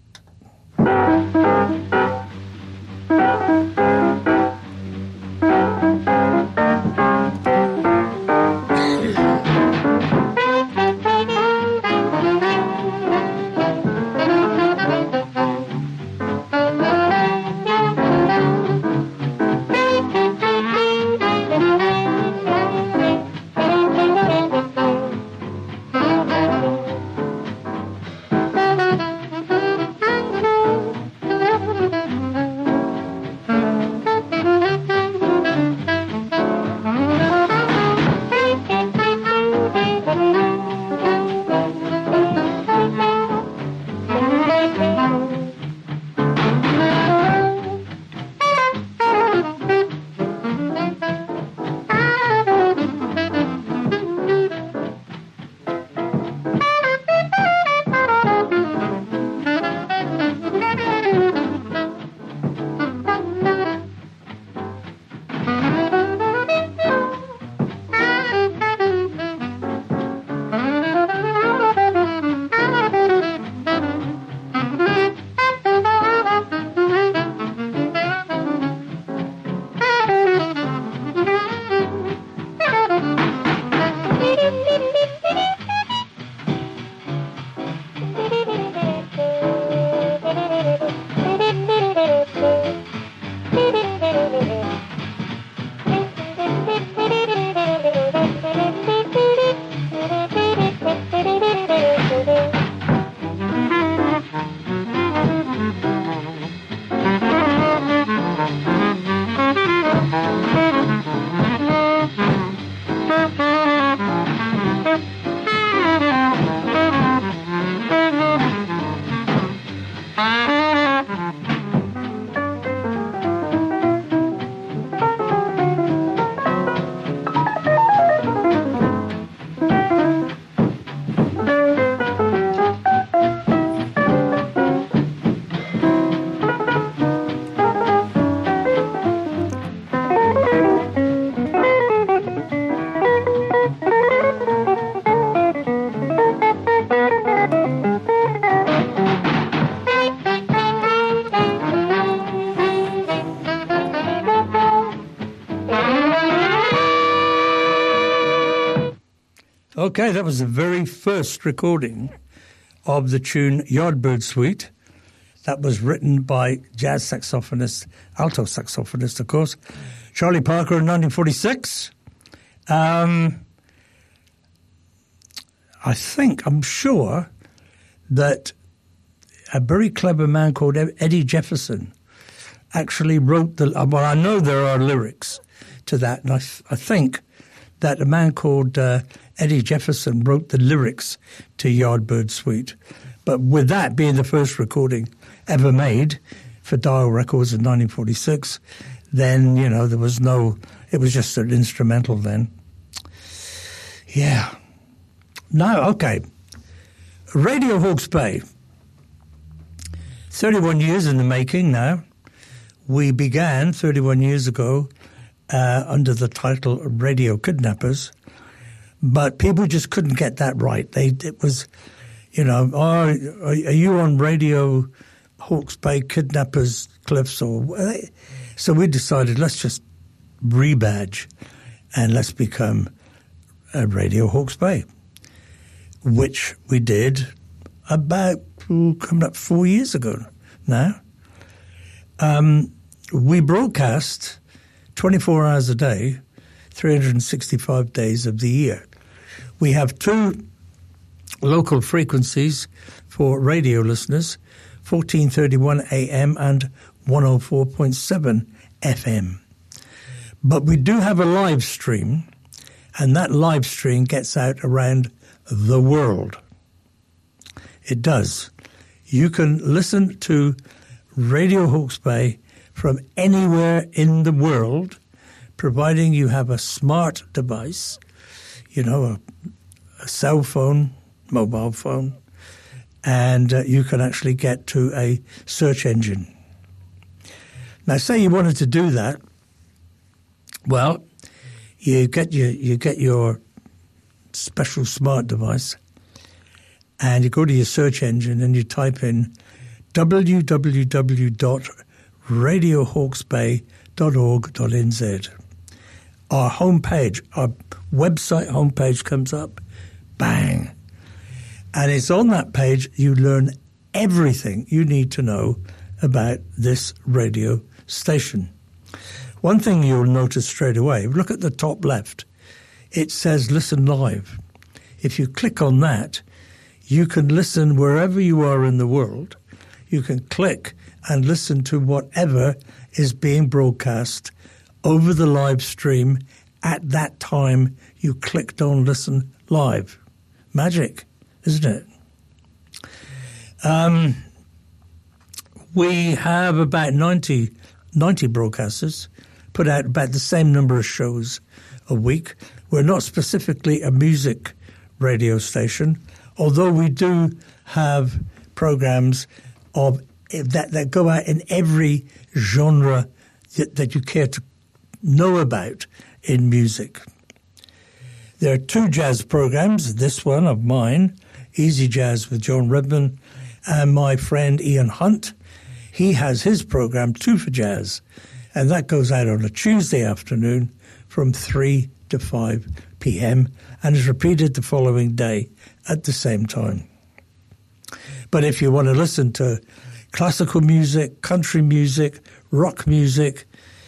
Okay, that was the very first recording of the tune Yardbird Suite. That was written by jazz saxophonist, alto saxophonist, of course, Charlie Parker in nineteen forty-six. Um, I think, I'm sure, that a very clever man called Eddie Jefferson actually wrote the... Well, I know there are lyrics to that, and I, I think that a man called uh, Eddie Jefferson wrote the lyrics to Yardbird Suite. But with that being the first recording, ever made for Dial Records in nineteen forty-six, then, you know, there was no, it was just an instrumental then. Yeah. Now, okay. Radio Hawke's Bay. thirty-one years in the making now. We began thirty-one years ago uh, under the title Radio Kidnappers, but people just couldn't get that right. They It was, you know, oh, are you on Radio Hawke's Bay Kidnappers Cliffs? Or so we decided, let's just rebadge and let's become a Radio Hawke's Bay, which we did about ooh, coming up four years ago now. Um, we broadcast twenty-four hours a day, three hundred sixty-five days of the year. We have two local frequencies for radio listeners, fourteen thirty-one A M and one oh four point seven F M. But we do have a live stream, and that live stream gets out around the world. It does. You can listen to Radio Hawke's Bay from anywhere in the world, providing you have a smart device, you know, a, a cell phone, mobile phone, and uh, you can actually get to a search engine. Now, say you wanted to do that, well, you get your you get your special smart device, and you go to your search engine and you type in w w w dot radio hawks bay dot org dot n z. Our homepage, our website homepage comes up, bang. And it's on that page you learn everything you need to know about this radio station. One thing you'll notice straight away, look at the top left. It says Listen Live. If you click on that, you can listen wherever you are in the world. You can click and listen to whatever is being broadcast over the live stream at that time you clicked on Listen Live. Magic, isn't it? Um, we have about ninety, ninety broadcasters, put out about the same number of shows a week. We're not specifically a music radio station, although we do have programs of that, that go out in every genre that, that you care to know about in music. There are two jazz programs, this one of mine, Easy Jazz with John Redman, and my friend Ian Hunt. He has his program, Two for Jazz, and that goes out on a Tuesday afternoon from three to five p.m. and is repeated the following day at the same time. But if you want to listen to classical music, country music, rock music,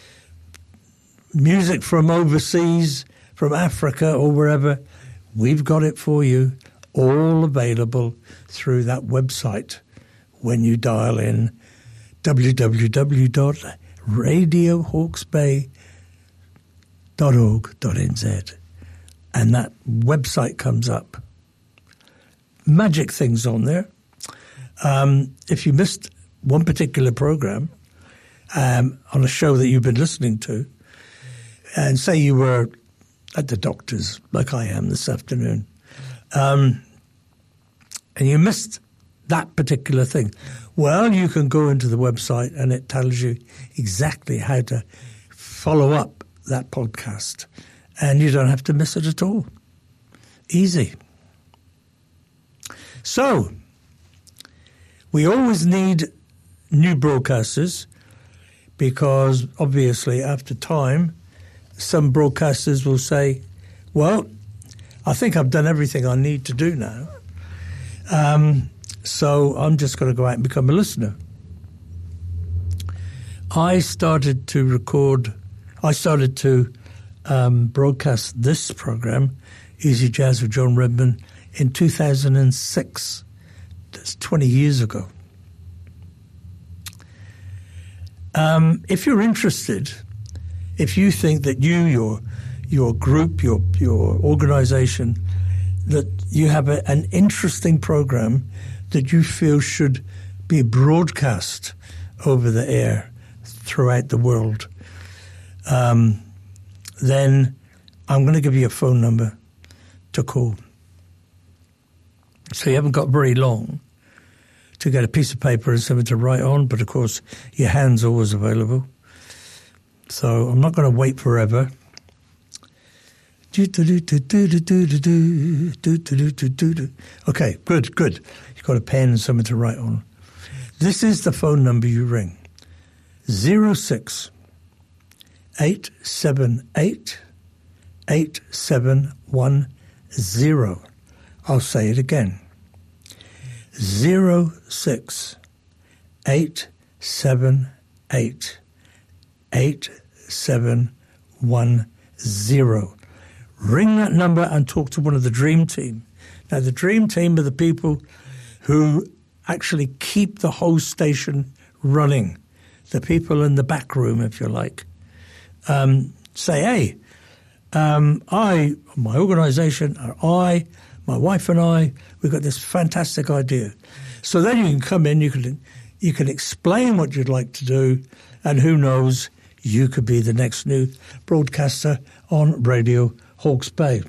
music from overseas, from Africa or wherever, we've got it for you, all available through that website when you dial in w w w dot radio hawks bay dot org dot n z, and that website comes up. Magic things on there. Um, if you missed one particular program um, on a show that you've been listening to, and say you were at the doctor's, like I am this afternoon, um, and you missed that particular thing, well, you can go into the website and it tells you exactly how to follow up that podcast, and you don't have to miss it at all. Easy. So, we always need new broadcasters because, obviously, after time, some broadcasters will say, well, I think I've done everything I need to do now, um, so I'm just going to go out and become a listener. I started to record, I started to um, broadcast this program, Easy Jazz with John Redman, in two thousand six. That's twenty years ago. Um, if you're interested, if you think that you, your your group, your your organization, that you have a, an interesting program that you feel should be broadcast over the air throughout the world, um, then I'm going to give you a phone number to call. So you haven't got very long to get a piece of paper and something to write on, but of course your hand's always available. So I'm not going to wait forever. Okay, good, good. You've got a pen and something to write on. This is the phone number you ring. zero six eight seven eight eight seven one zero. I'll say it again. Zero six eight seven eight eight seven one zero. Ring that number and talk to one of the Dream Team. Now, the Dream Team are the people who actually keep the whole station running. The people in the back room, if you like. Um, say, hey, um, I, my organisation, or I, my wife and I, we've got this fantastic idea. So then you can come in, you can you can explain what you'd like to do, and who knows, you could be the next new broadcaster on Radio Hawke's Bay.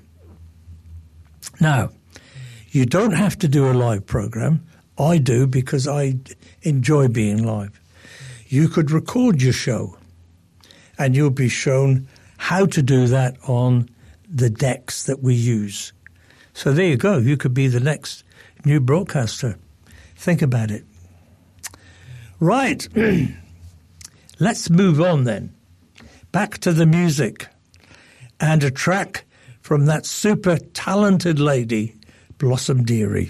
Now, you don't have to do a live program. I do because I enjoy being live. You could record your show, and you'll be shown how to do that on the decks that we use. So there you go. You could be the next new broadcaster. Think about it. Right. Let's move on then. Back to the music. And a track from that super talented lady, Blossom Dearie.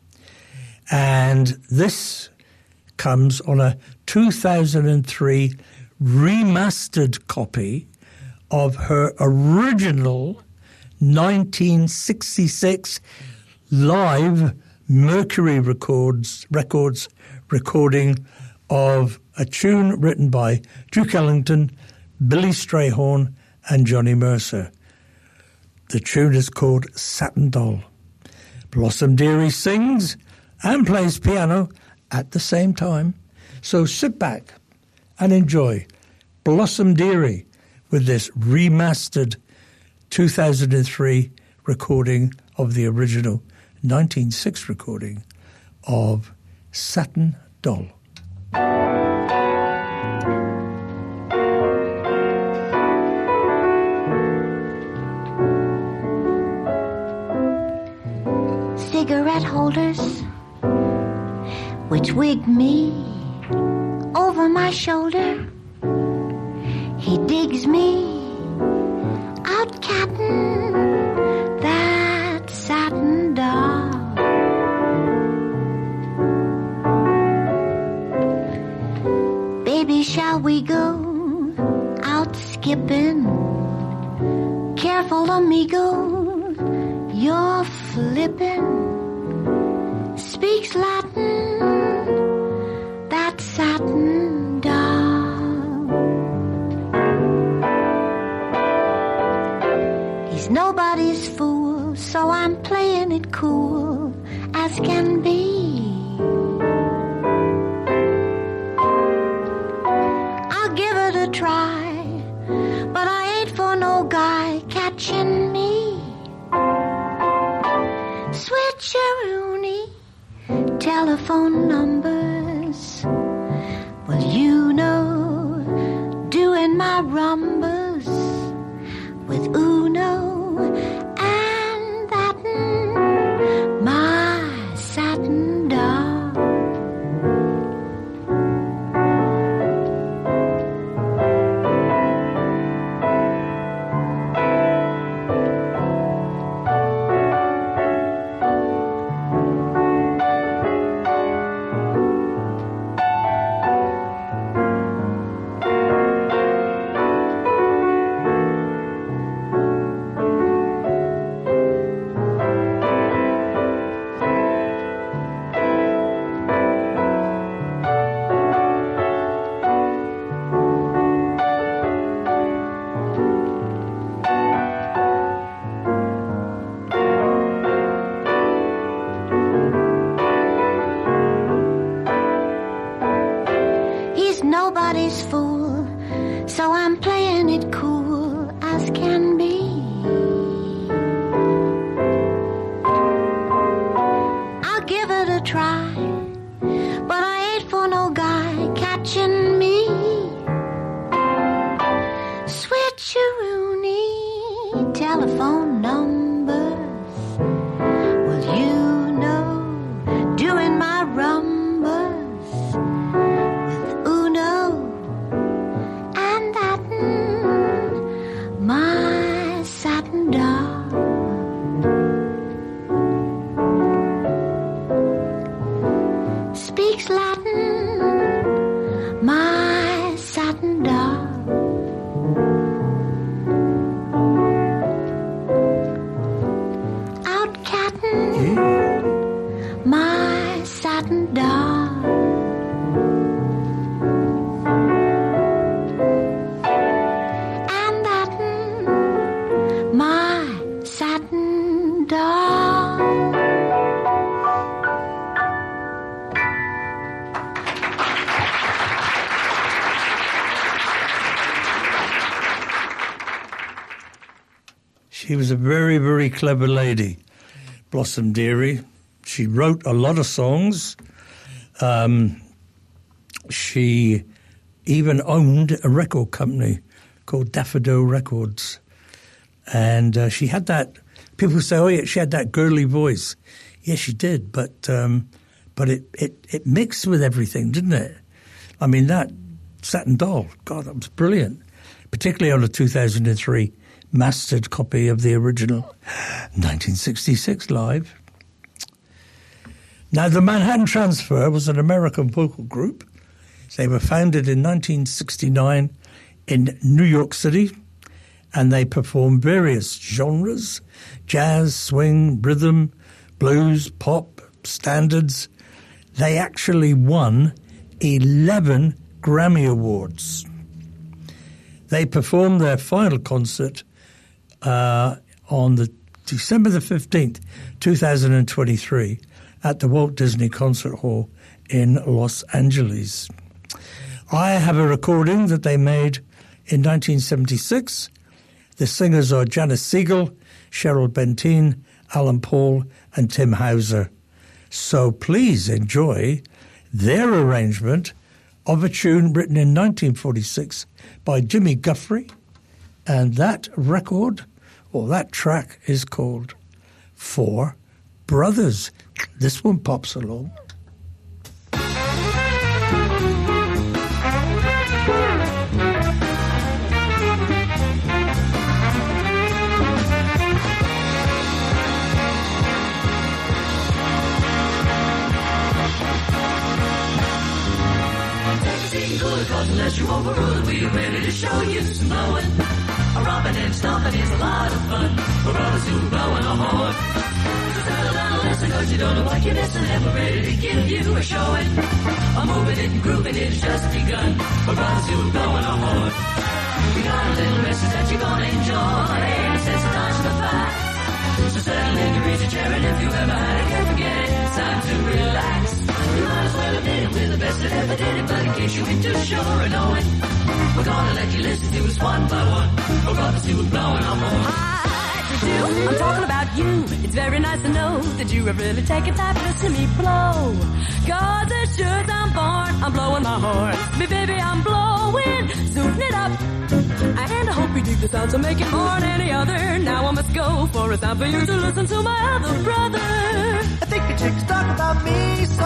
And this comes on a two thousand three remastered copy of her original nineteen sixty-six live Mercury Records records recording of a tune written by Duke Ellington, Billy Strayhorn and Johnny Mercer. The tune is called Satin Doll. Blossom Dearie sings and plays piano at the same time. So sit back and enjoy Blossom Dearie with this remastered two thousand three recording of the original nineteen oh six recording of Satin Doll. Cigarette holders which wig me over my shoulder. He digs me out catting that satin doll. Baby, shall we go out skipping? Careful, amigo, you're flipping. Speaks Latin, that satin doll. He's nobody's fool, so I'm playing it cool as can be. I'll give it a try, but I ain't for no guy catching me. Switcheroony, telephone numbers. Well, you know, doing my rumbas with Uno and that my satin doll. nobody's fool, so I'm playing it cool as can be. I'll give it a try, but I ain't for no guy catching me. Switcheroony telephone numbers, well you know, doing my rumbers with Uno and that mm, my satin doll. Speaks Latin, my satin doll. Out cattin', my satin doll. And that mm, my satin doll. She was a very, very clever lady, Blossom Dearie. She wrote a lot of songs. Um, she even owned a record company called Daffodil Records. And uh, she had that, people say, oh yeah, she had that girly voice. Yes, she did, but um, but it, it, it mixed with everything, didn't it? I mean, that Satin Doll, God, that was brilliant, particularly on a two thousand three mastered copy of the original nineteen sixty-six live. Now, the Manhattan Transfer was an American vocal group. They were founded in nineteen sixty-nine in New York City, and they performed various genres: jazz, swing, rhythm, blues, pop, standards. They actually won eleven Grammy Awards. They performed their final concert uh, on the December the fifteenth, two thousand twenty-three, at the Walt Disney Concert Hall in Los Angeles. I have a recording that they made in nineteen seventy-six. The singers are Janice Siegel, Cheryl Benteen, Alan Paul, and Tim Hauser. So please enjoy their arrangement of a tune written in nineteen forty-six by Jimmy Guthrie. And that record, or that track, is called Four Brothers. This one pops along. Unless you overrule, we're ready to show you some blowing. A romping and stomping is a lot of fun for brothers who are blowing a horn. So settle down and listen, cause you don't know what you're missing, and we're ready to give you a showing. A moving it and grooving it has just begun for brothers who are blowing a horn. We got a little message that you're gonna enjoy, and since the time's the back. So settle in your easy chair, and if you ever had it, can't forget it, it's time to relax. You might as well admit it, we're the best that ever did it, but in case you ain't too sure of knowing, we're gonna let you listen to us one by one, for brothers who are blowing a horn. Hi, to you, I'm talking about you. It's very nice to know that you have really taken time to listen to me blow. Cause as sure as I'm born, I'm blowing my horn. Me baby, I'm blowing, zooting it up. And I hope you dig the sound, so make it more than any other. Now I must go, for it's time for you to listen to my other brother. I think the chick's talking about me, so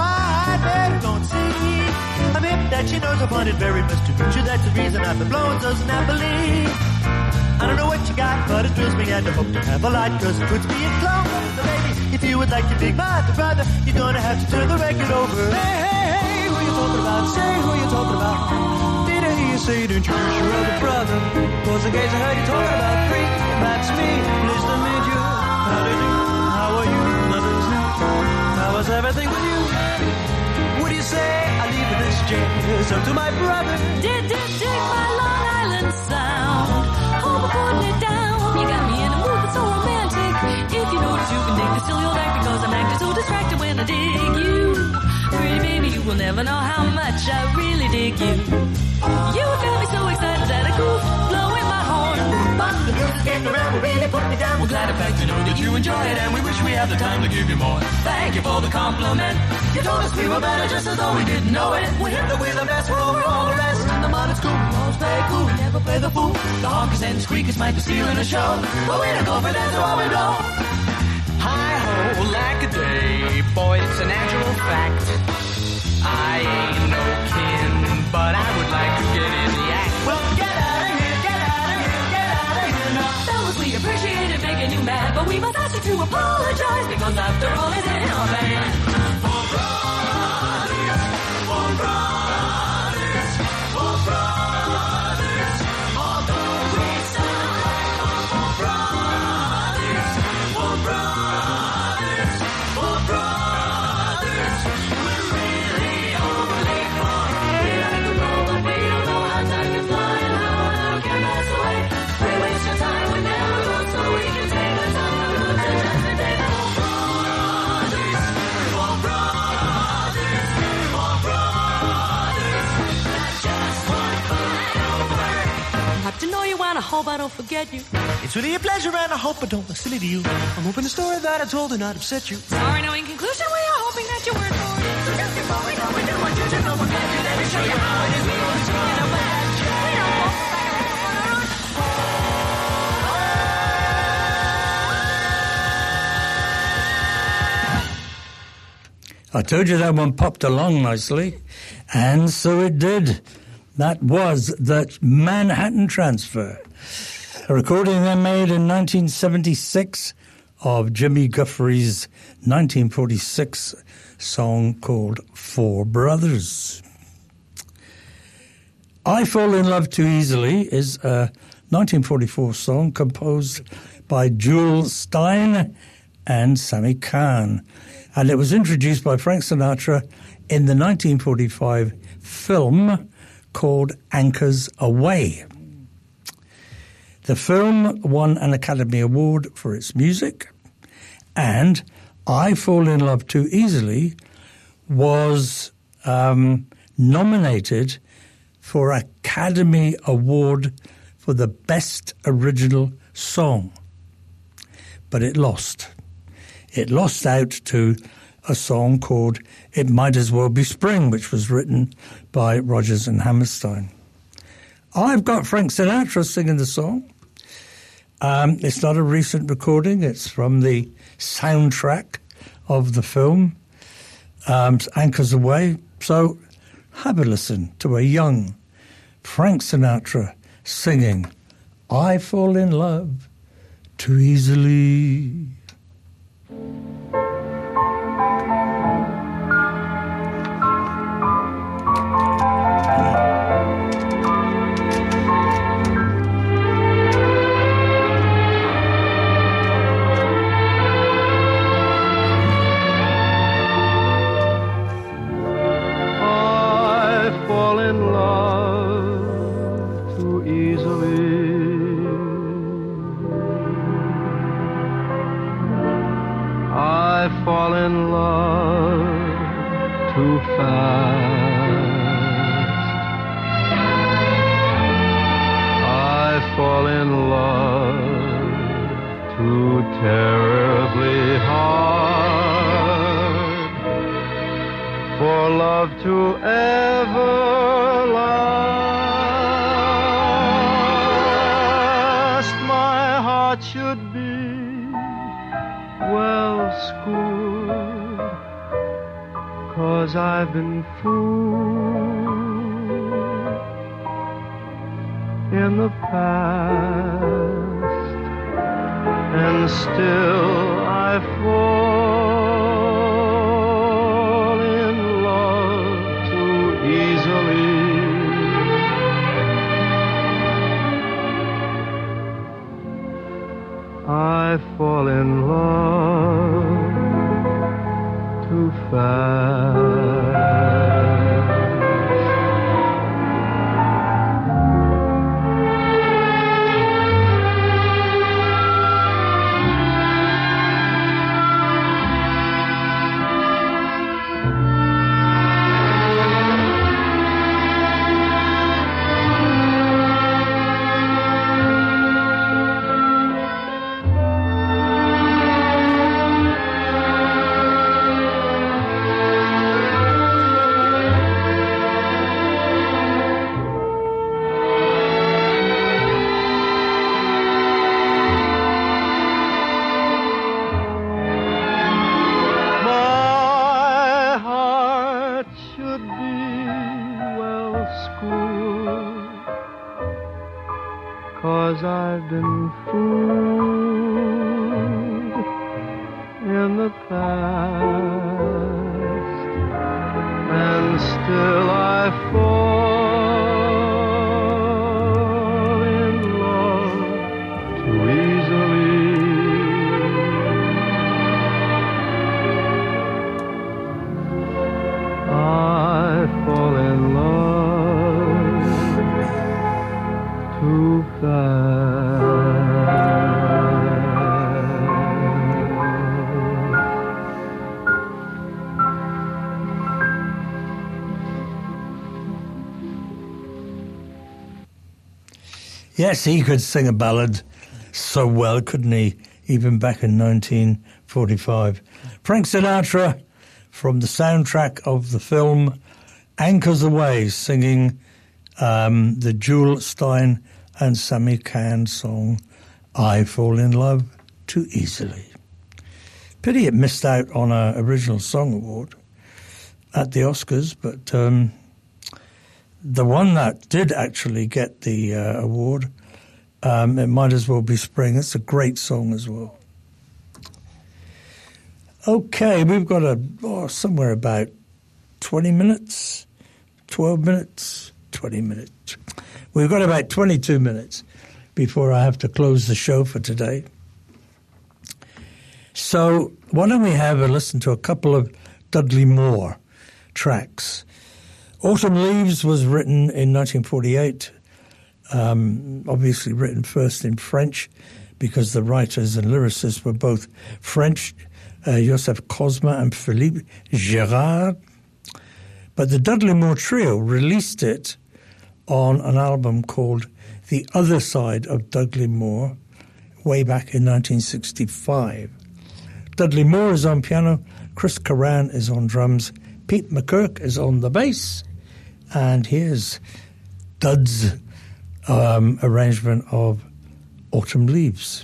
I better go and see. I'm hip that she knows I find it very mischievous. That's the reason I've been blowing so snappily. I don't know what you got, but it thrills me, and I hope you have a light, cause it puts me in clown. So baby, if you would like to dig my other brother, you're gonna have to turn the record over. Hey, hey, hey, who you talking about? Say who you talking about. Did I hear you say to introduce your other brother? Cause in case I heard you talking about freak, that's me. Pleased to meet you. How do you do? How are you? Nothing's new. How was everything with you? What do you say? I leave this jazz up to my brother. Did, did, dig my Long Island sound. Oh, but putting it down. You got me in a mood that's so romantic. If you notice you can dig this till you'll act, because I'm acting so distracted when I dig you. Pretty baby, you will never know how much I really dig you. You got me so excited that I goof, blowing my horn. But the blues is getting around, will really put me down. We're glad in fact to know that you enjoy it, and we wish we had the time to give you more. Thank you for the compliment. You told us we were better just as though we didn't know it. We hear that we're the best, we're over all the rest. In the mud it's cool, we always play cool, we never play the fool. The honkers and squeakers might be stealing a show, but we don't go for that, so all we blow. Hi-ho, lack a day, boy, it's a natural fact. I ain't no kin, but I would like to get in the act. Well, get out of here, get out of here, get out of here now. Fellas, we appreciate it making you mad, but we must ask you to apologize, because after all, it's in our band. For brothers, for brothers, for brothers, although we suffer, for brothers, for brothers, for brothers, we're really only born. We like to roll, but we don't know how time can fly and how an hour can pass away. We waste your time, we never will, so we can take the time to look at just the day. For brothers, for brothers, for brothers, that's just one final word. Have to know you and I hope I don't forget you. It's really a pleasure and I hope I don't look silly to you. I'm hoping the story that I told did not upset you. Sorry, no, in conclusion, we are hoping that you weren't bored. So just before we go, we do want you to know we're glad you let me show you how it is. We always go in a bad I told you that one popped along nicely, and so it did. That was the Manhattan Transfer, a recording they made in nineteen seventy-six of Jimmy Guthrie's nineteen forty-six song called Four Brothers. I Fall in Love Too Easily is a nineteen forty-four song composed by Jewel Stein and Sammy Cahn, and it was introduced by Frank Sinatra in the nineteen forty-five film called Anchors Aweigh. The film won an Academy Award for its music, and I Fall in Love Too Easily was um, nominated for Academy Award for the Best Original Song, but it lost. It lost out to a song called It Might As Well Be Spring, which was written by Rodgers and Hammerstein. I've got Frank Sinatra singing the song. Um, it's not a recent recording. It's from the soundtrack of the film, um, Anchors Aweigh. So have a listen to a young Frank Sinatra singing I Fall in Love Too Easily. Fall in love too fast. I fall in love too terribly hard for love to ever last. My heart should be well schooled, 'cause I've been fooled in the past, and still I fall in love too easily. I fall in love too fast. years I've been fooled in the past, and still I fall in love too easily. I fall in love too fast. Yes, he could sing a ballad so well, couldn't he? Even back in nineteen forty-five. Frank Sinatra, from the soundtrack of the film Anchors Aweigh, singing um, the Jewel Stein and Sammy Cahn song, I Fall in Love Too Easily. Pity it missed out on an original song award at the Oscars, but um, the one that did actually get the uh, award, um, It Might As Well Be Spring. It's a great song as well. Okay, we've got a oh, somewhere about twenty minutes, twelve minutes, twenty minutes. We've got about twenty-two minutes before I have to close the show for today. So why don't we have a listen to a couple of Dudley Moore tracks. Autumn Leaves was written in nineteen forty-eight, um, obviously written first in French because the writers and lyricists were both French, uh, Joseph Cosma and Philippe Girard. But the Dudley Moore Trio released it on an album called The Other Side of Dudley Moore way back in nineteen sixty-five. Dudley Moore is on piano, Chris Curran is on drums, Pete McKirk is on the bass, and here's Dud's um, arrangement of Autumn Leaves.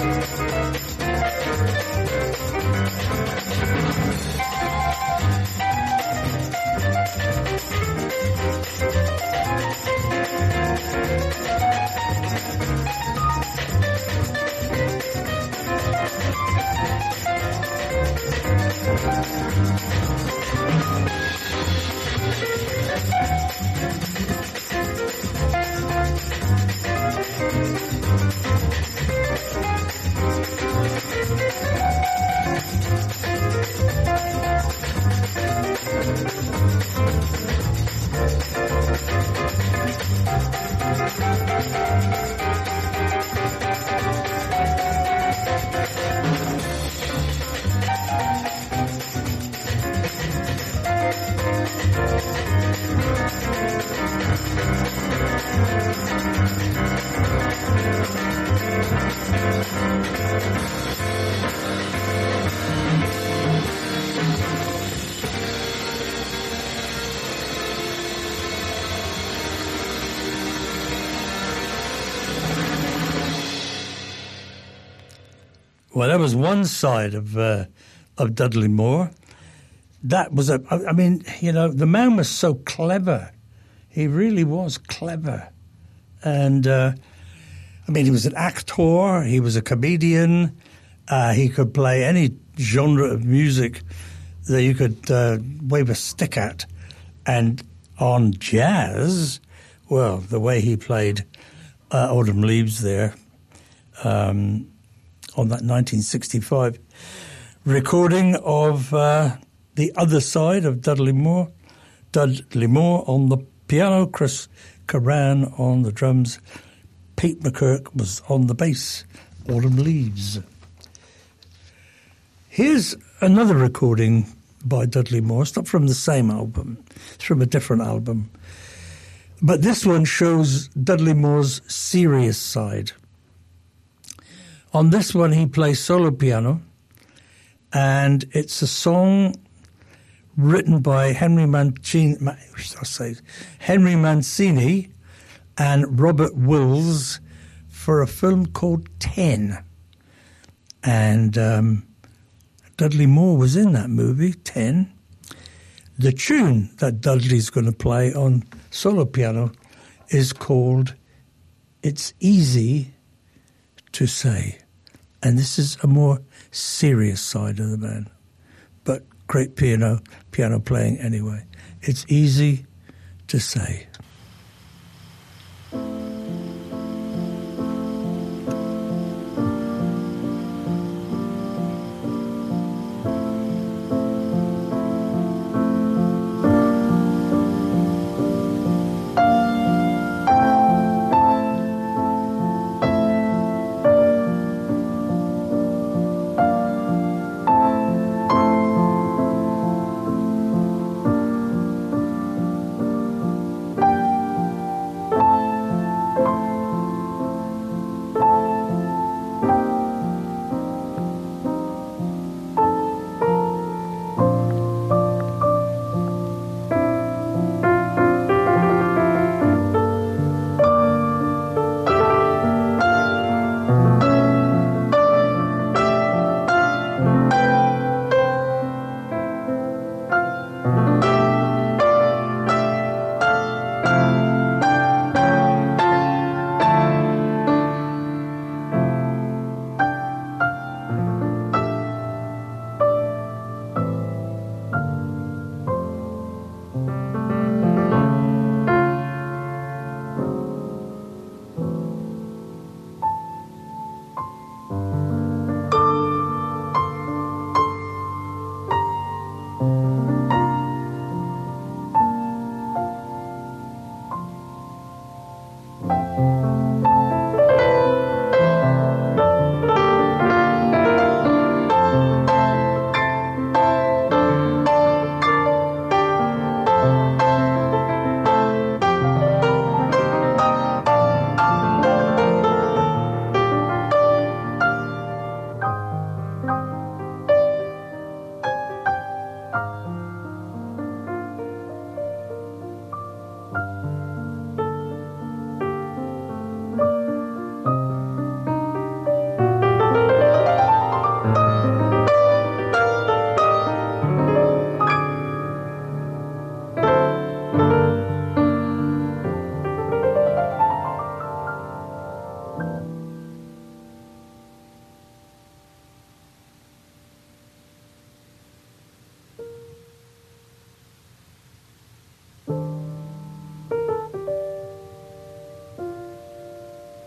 Well, that was one side of uh, of Dudley Moore. That was a. I mean, you know, the man was so clever. He really was clever, and uh, I mean, he was an actor. He was a comedian. Uh, he could play any genre of music that you could uh, wave a stick at, and on jazz, well, the way he played uh, Autumn Leaves there. Um, on that nineteen sixty-five recording of uh, The Other Side of Dudley Moore. Dudley Moore on the piano, Chris Curran on the drums, Pete McKirk was on the bass, Autumn Leaves. Here's another recording by Dudley Moore. It's not from the same album. It's from a different album. But this one shows Dudley Moore's serious side. On this one, he plays solo piano, and it's a song written by Henry Mancini, I say, Henry Mancini and Robert Wills for a film called Ten. And um, Dudley Moore was in that movie, Ten. The tune that Dudley's going to play on solo piano is called It's Easy to Say. And this is a more serious side of the man, but great piano, piano playing anyway. It's easy to say. Thank you.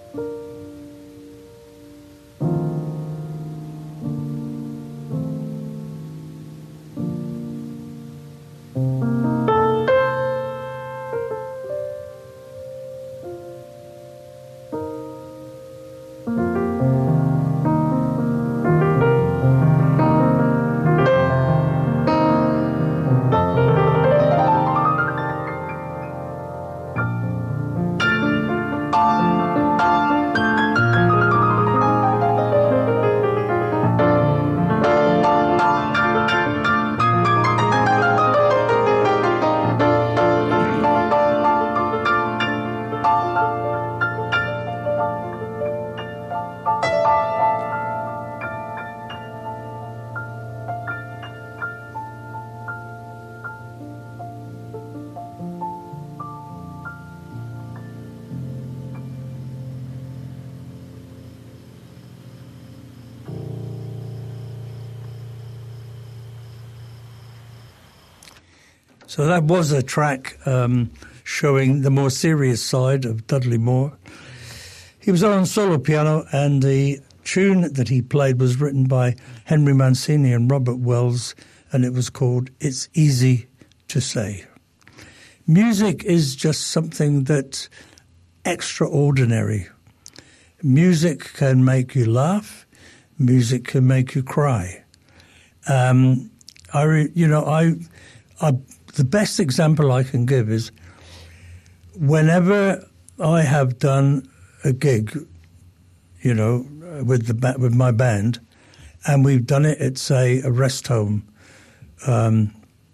So that was a track um, showing the more serious side of Dudley Moore. He was on solo piano, and the tune that he played was written by Henry Mancini and Robert Wells, and it was called It's Easy to Say. Music is just something that's extraordinary. Music can make you laugh. Music can make you cry. Um, I, re, you know, I, I, the best example I can give is whenever I have done a gig, you know, with the with my band, and we've done it at, say, a rest home. Um,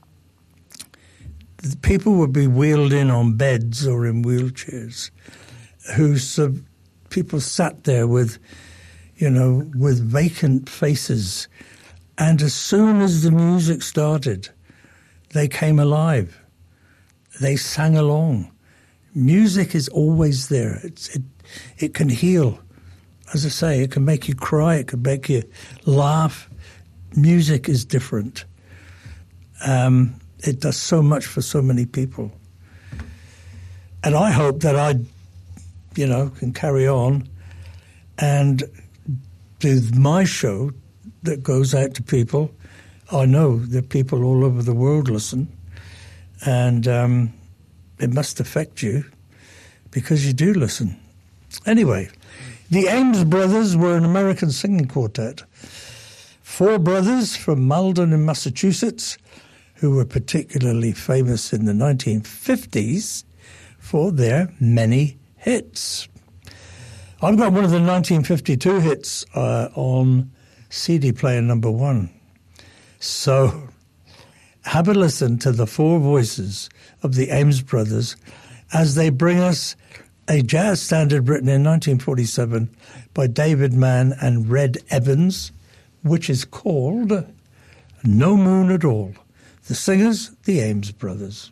people would be wheeled in on beds or in wheelchairs. Who sub, people sat there with, you know, with vacant faces, and as soon as the music started, they came alive. They sang along. Music is always there. It's, it it can heal. As I say, it can make you cry. It can make you laugh. Music is different. Um, it does so much for so many people. And I hope that I, you know, can carry on and do my show that goes out to people. I know that people all over the world listen, and um, it must affect you because you do listen. Anyway, the Ames Brothers were an American singing quartet. Four brothers from Malden in Massachusetts who were particularly famous in the nineteen fifties for their many hits. I've got one of the nineteen fifty-two hits uh, on C D player number one. So have a listen to the four voices of the Ames Brothers as they bring us a jazz standard written in nineteen forty-seven by David Mann and Red Evans, which is called No Moon at All. The singers, the Ames Brothers.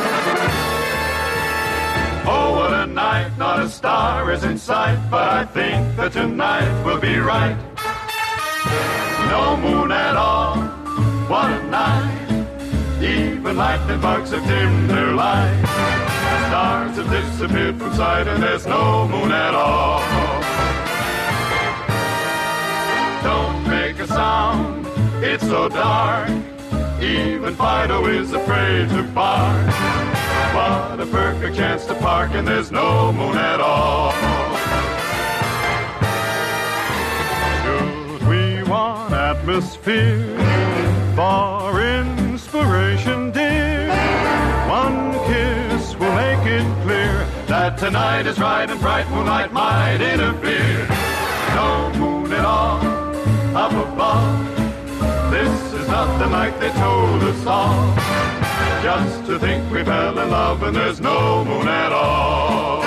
Oh, what a night, not a star is in sight, but I think that tonight will be right. No moon at all, what a night, even lightning bugs have dimmed their light. Stars have disappeared from sight and there's no moon at all. Don't make a sound, it's so dark, even Fido is afraid to bark. What a perfect chance to park and there's no moon at all. Cause we want atmosphere for inspiration, dear. One kiss will make it clear that tonight is right and bright moonlight might interfere. No moon at all up above. This is nothing like they told us all. Just to think we fell in love and there's no moon at all.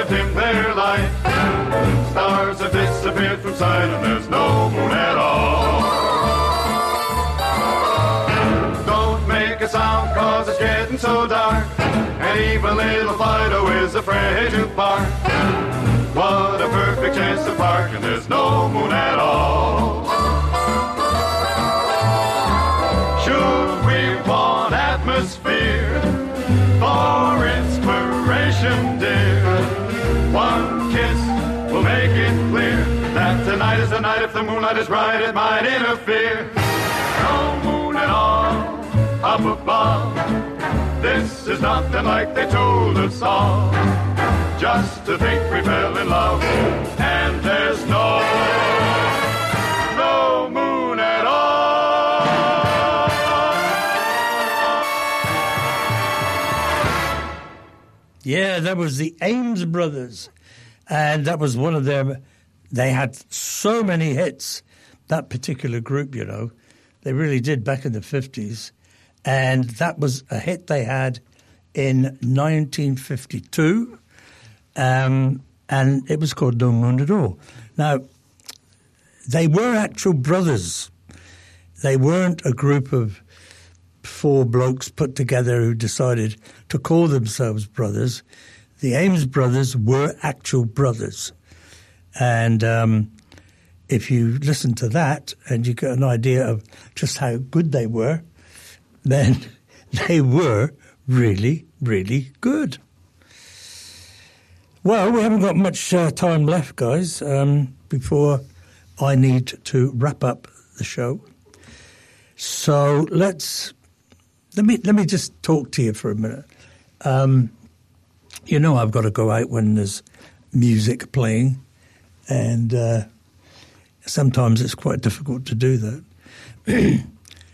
have dimmed their light. Stars have disappeared from sight and there's no moon at all. Don't make a sound cause it's getting so dark, and even little Fido is afraid to bark. What a perfect chance to park and there's no moon at all. Should we want atmosphere for inspiration, dear? One kiss will make it clear that tonight is the night. If the moonlight is bright, it might interfere. No moon at all up above. This is nothing like they told us all. Just to think we fell in love, and there's no, no moon at all. Yeah, that was the Ames Brothers, and that was one of their, they had so many hits, that particular group, you know. They really did back in the fifties, and that was a hit they had in nineteen fifty-two. Um, and it was called No Moon at All. Now, they were actual brothers. They weren't a group of four blokes put together who decided to call themselves brothers. The Ames brothers were actual brothers. And um, if you listen to that and you get an idea of just how good they were, then they were really, really good. Well, we haven't got much uh, time left, guys, um, before I need to wrap up the show. So let's let me let me just talk to you for a minute. Um, you know, I've got to go out when there's music playing, and uh, sometimes it's quite difficult to do that.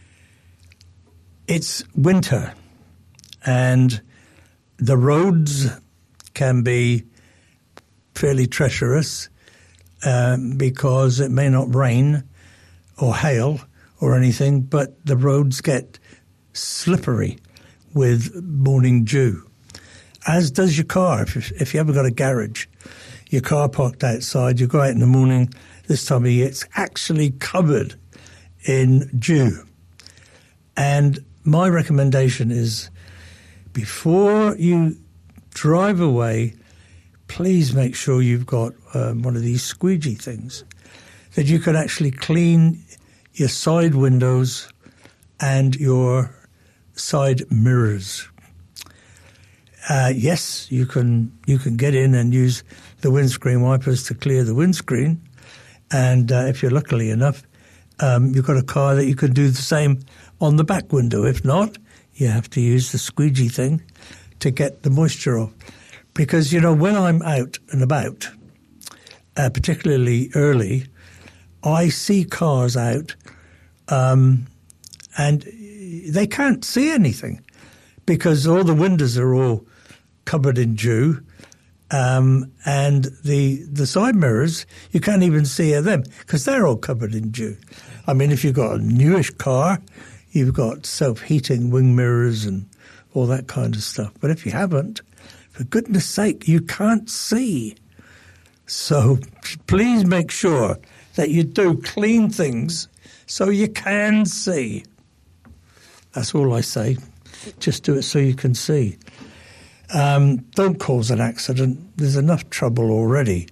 It's winter, and the roads can be fairly treacherous um, because it may not rain or hail or anything, but the roads get slippery with morning dew, as does your car. If, if you haven't got a garage, your car parked outside, you go out in the morning, this time of year, it's actually covered in dew. And my recommendation is, before you drive away, please make sure you've got um, one of these squeegee things that you can actually clean your side windows and your side mirrors. Uh, yes, you can you can get in and use the windscreen wipers to clear the windscreen, and uh, if you're lucky enough, um, you've got a car that you can do the same on the back window. If not, you have to use the squeegee thing to get the moisture off. Because, you know, when I'm out and about, uh, particularly early, I see cars out um, and they can't see anything because all the windows are all covered in dew, um, and the the side mirrors, you can't even see them because they're all covered in dew. I mean, if you've got a newish car, you've got self-heating wing mirrors and all that kind of stuff. But if you haven't, for goodness sake, you can't see. So please make sure that you do clean things so you can see. That's all I say. Just do it so you can see. Um, don't cause an accident. There's enough trouble already.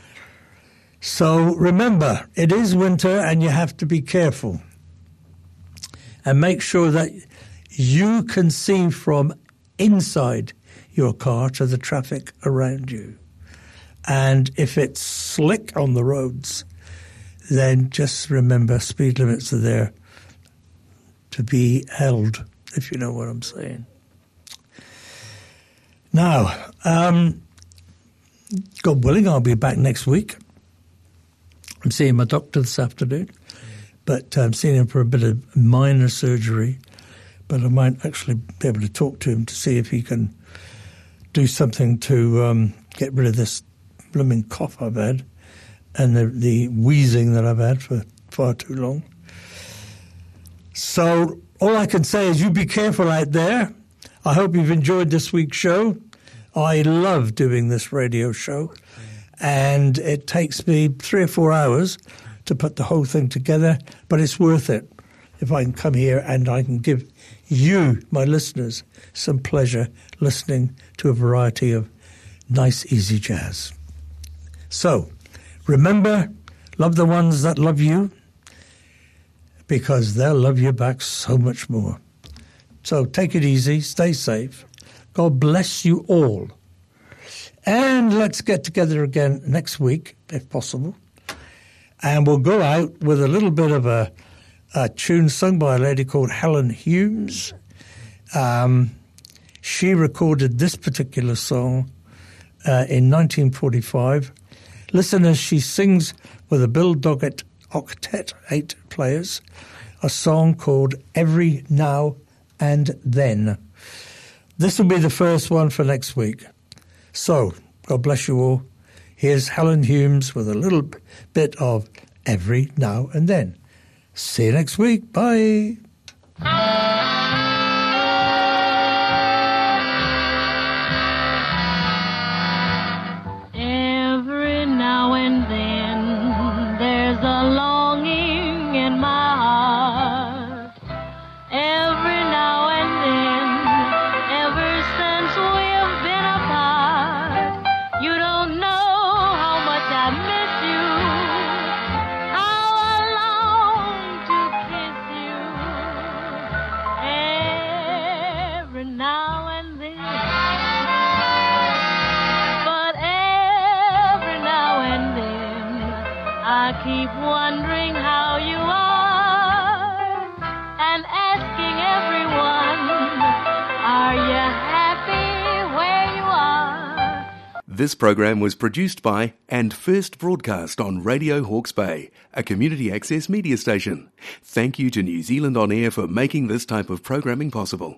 So remember, it is winter and you have to be careful. And make sure that you can see from inside your car to the traffic around you. And if it's slick on the roads, then just remember speed limits are there to be held, if you know what I'm saying. Now, um, God willing, I'll be back next week. I'm seeing my doctor this afternoon, but I'm seeing him for a bit of minor surgery. But I might actually be able to talk to him to see if he can do something to um, get rid of this blooming cough I've had and the, the wheezing that I've had for far too long. So all I can say is you be careful out there. I hope you've enjoyed this week's show. I love doing this radio show, and it takes me three or four hours to put the whole thing together, but it's worth it if I can come here and I can give you, my listeners, some pleasure listening to a variety of nice, easy jazz. So, remember, love the ones that love you, because they'll love you back so much more. So take it easy, stay safe. God bless you all. And let's get together again next week, if possible. And we'll go out with a little bit of a, a tune sung by a lady called Helen Humes. Um, she recorded this particular song uh, in nineteen forty-five. Listen as she sings with a Bill Doggett octet, eight players, a song called Every Now and Then. This will be the first one for next week. So, God bless you all. Here's Helen Humes with a little bit of Every Now and Then. See you next week. Bye. Every now and then there's a longing in my heart. Every now and then, ever since we've been apart, you don't know how much I miss you, how I long to kiss you. Every now and then, but every now and then, I keep wondering how you are and asking everyone, are you happy where you are? This program was produced by and first broadcast on Radio Hawke's Bay, a community access media station. Thank you to New Zealand On Air for making this type of programming possible.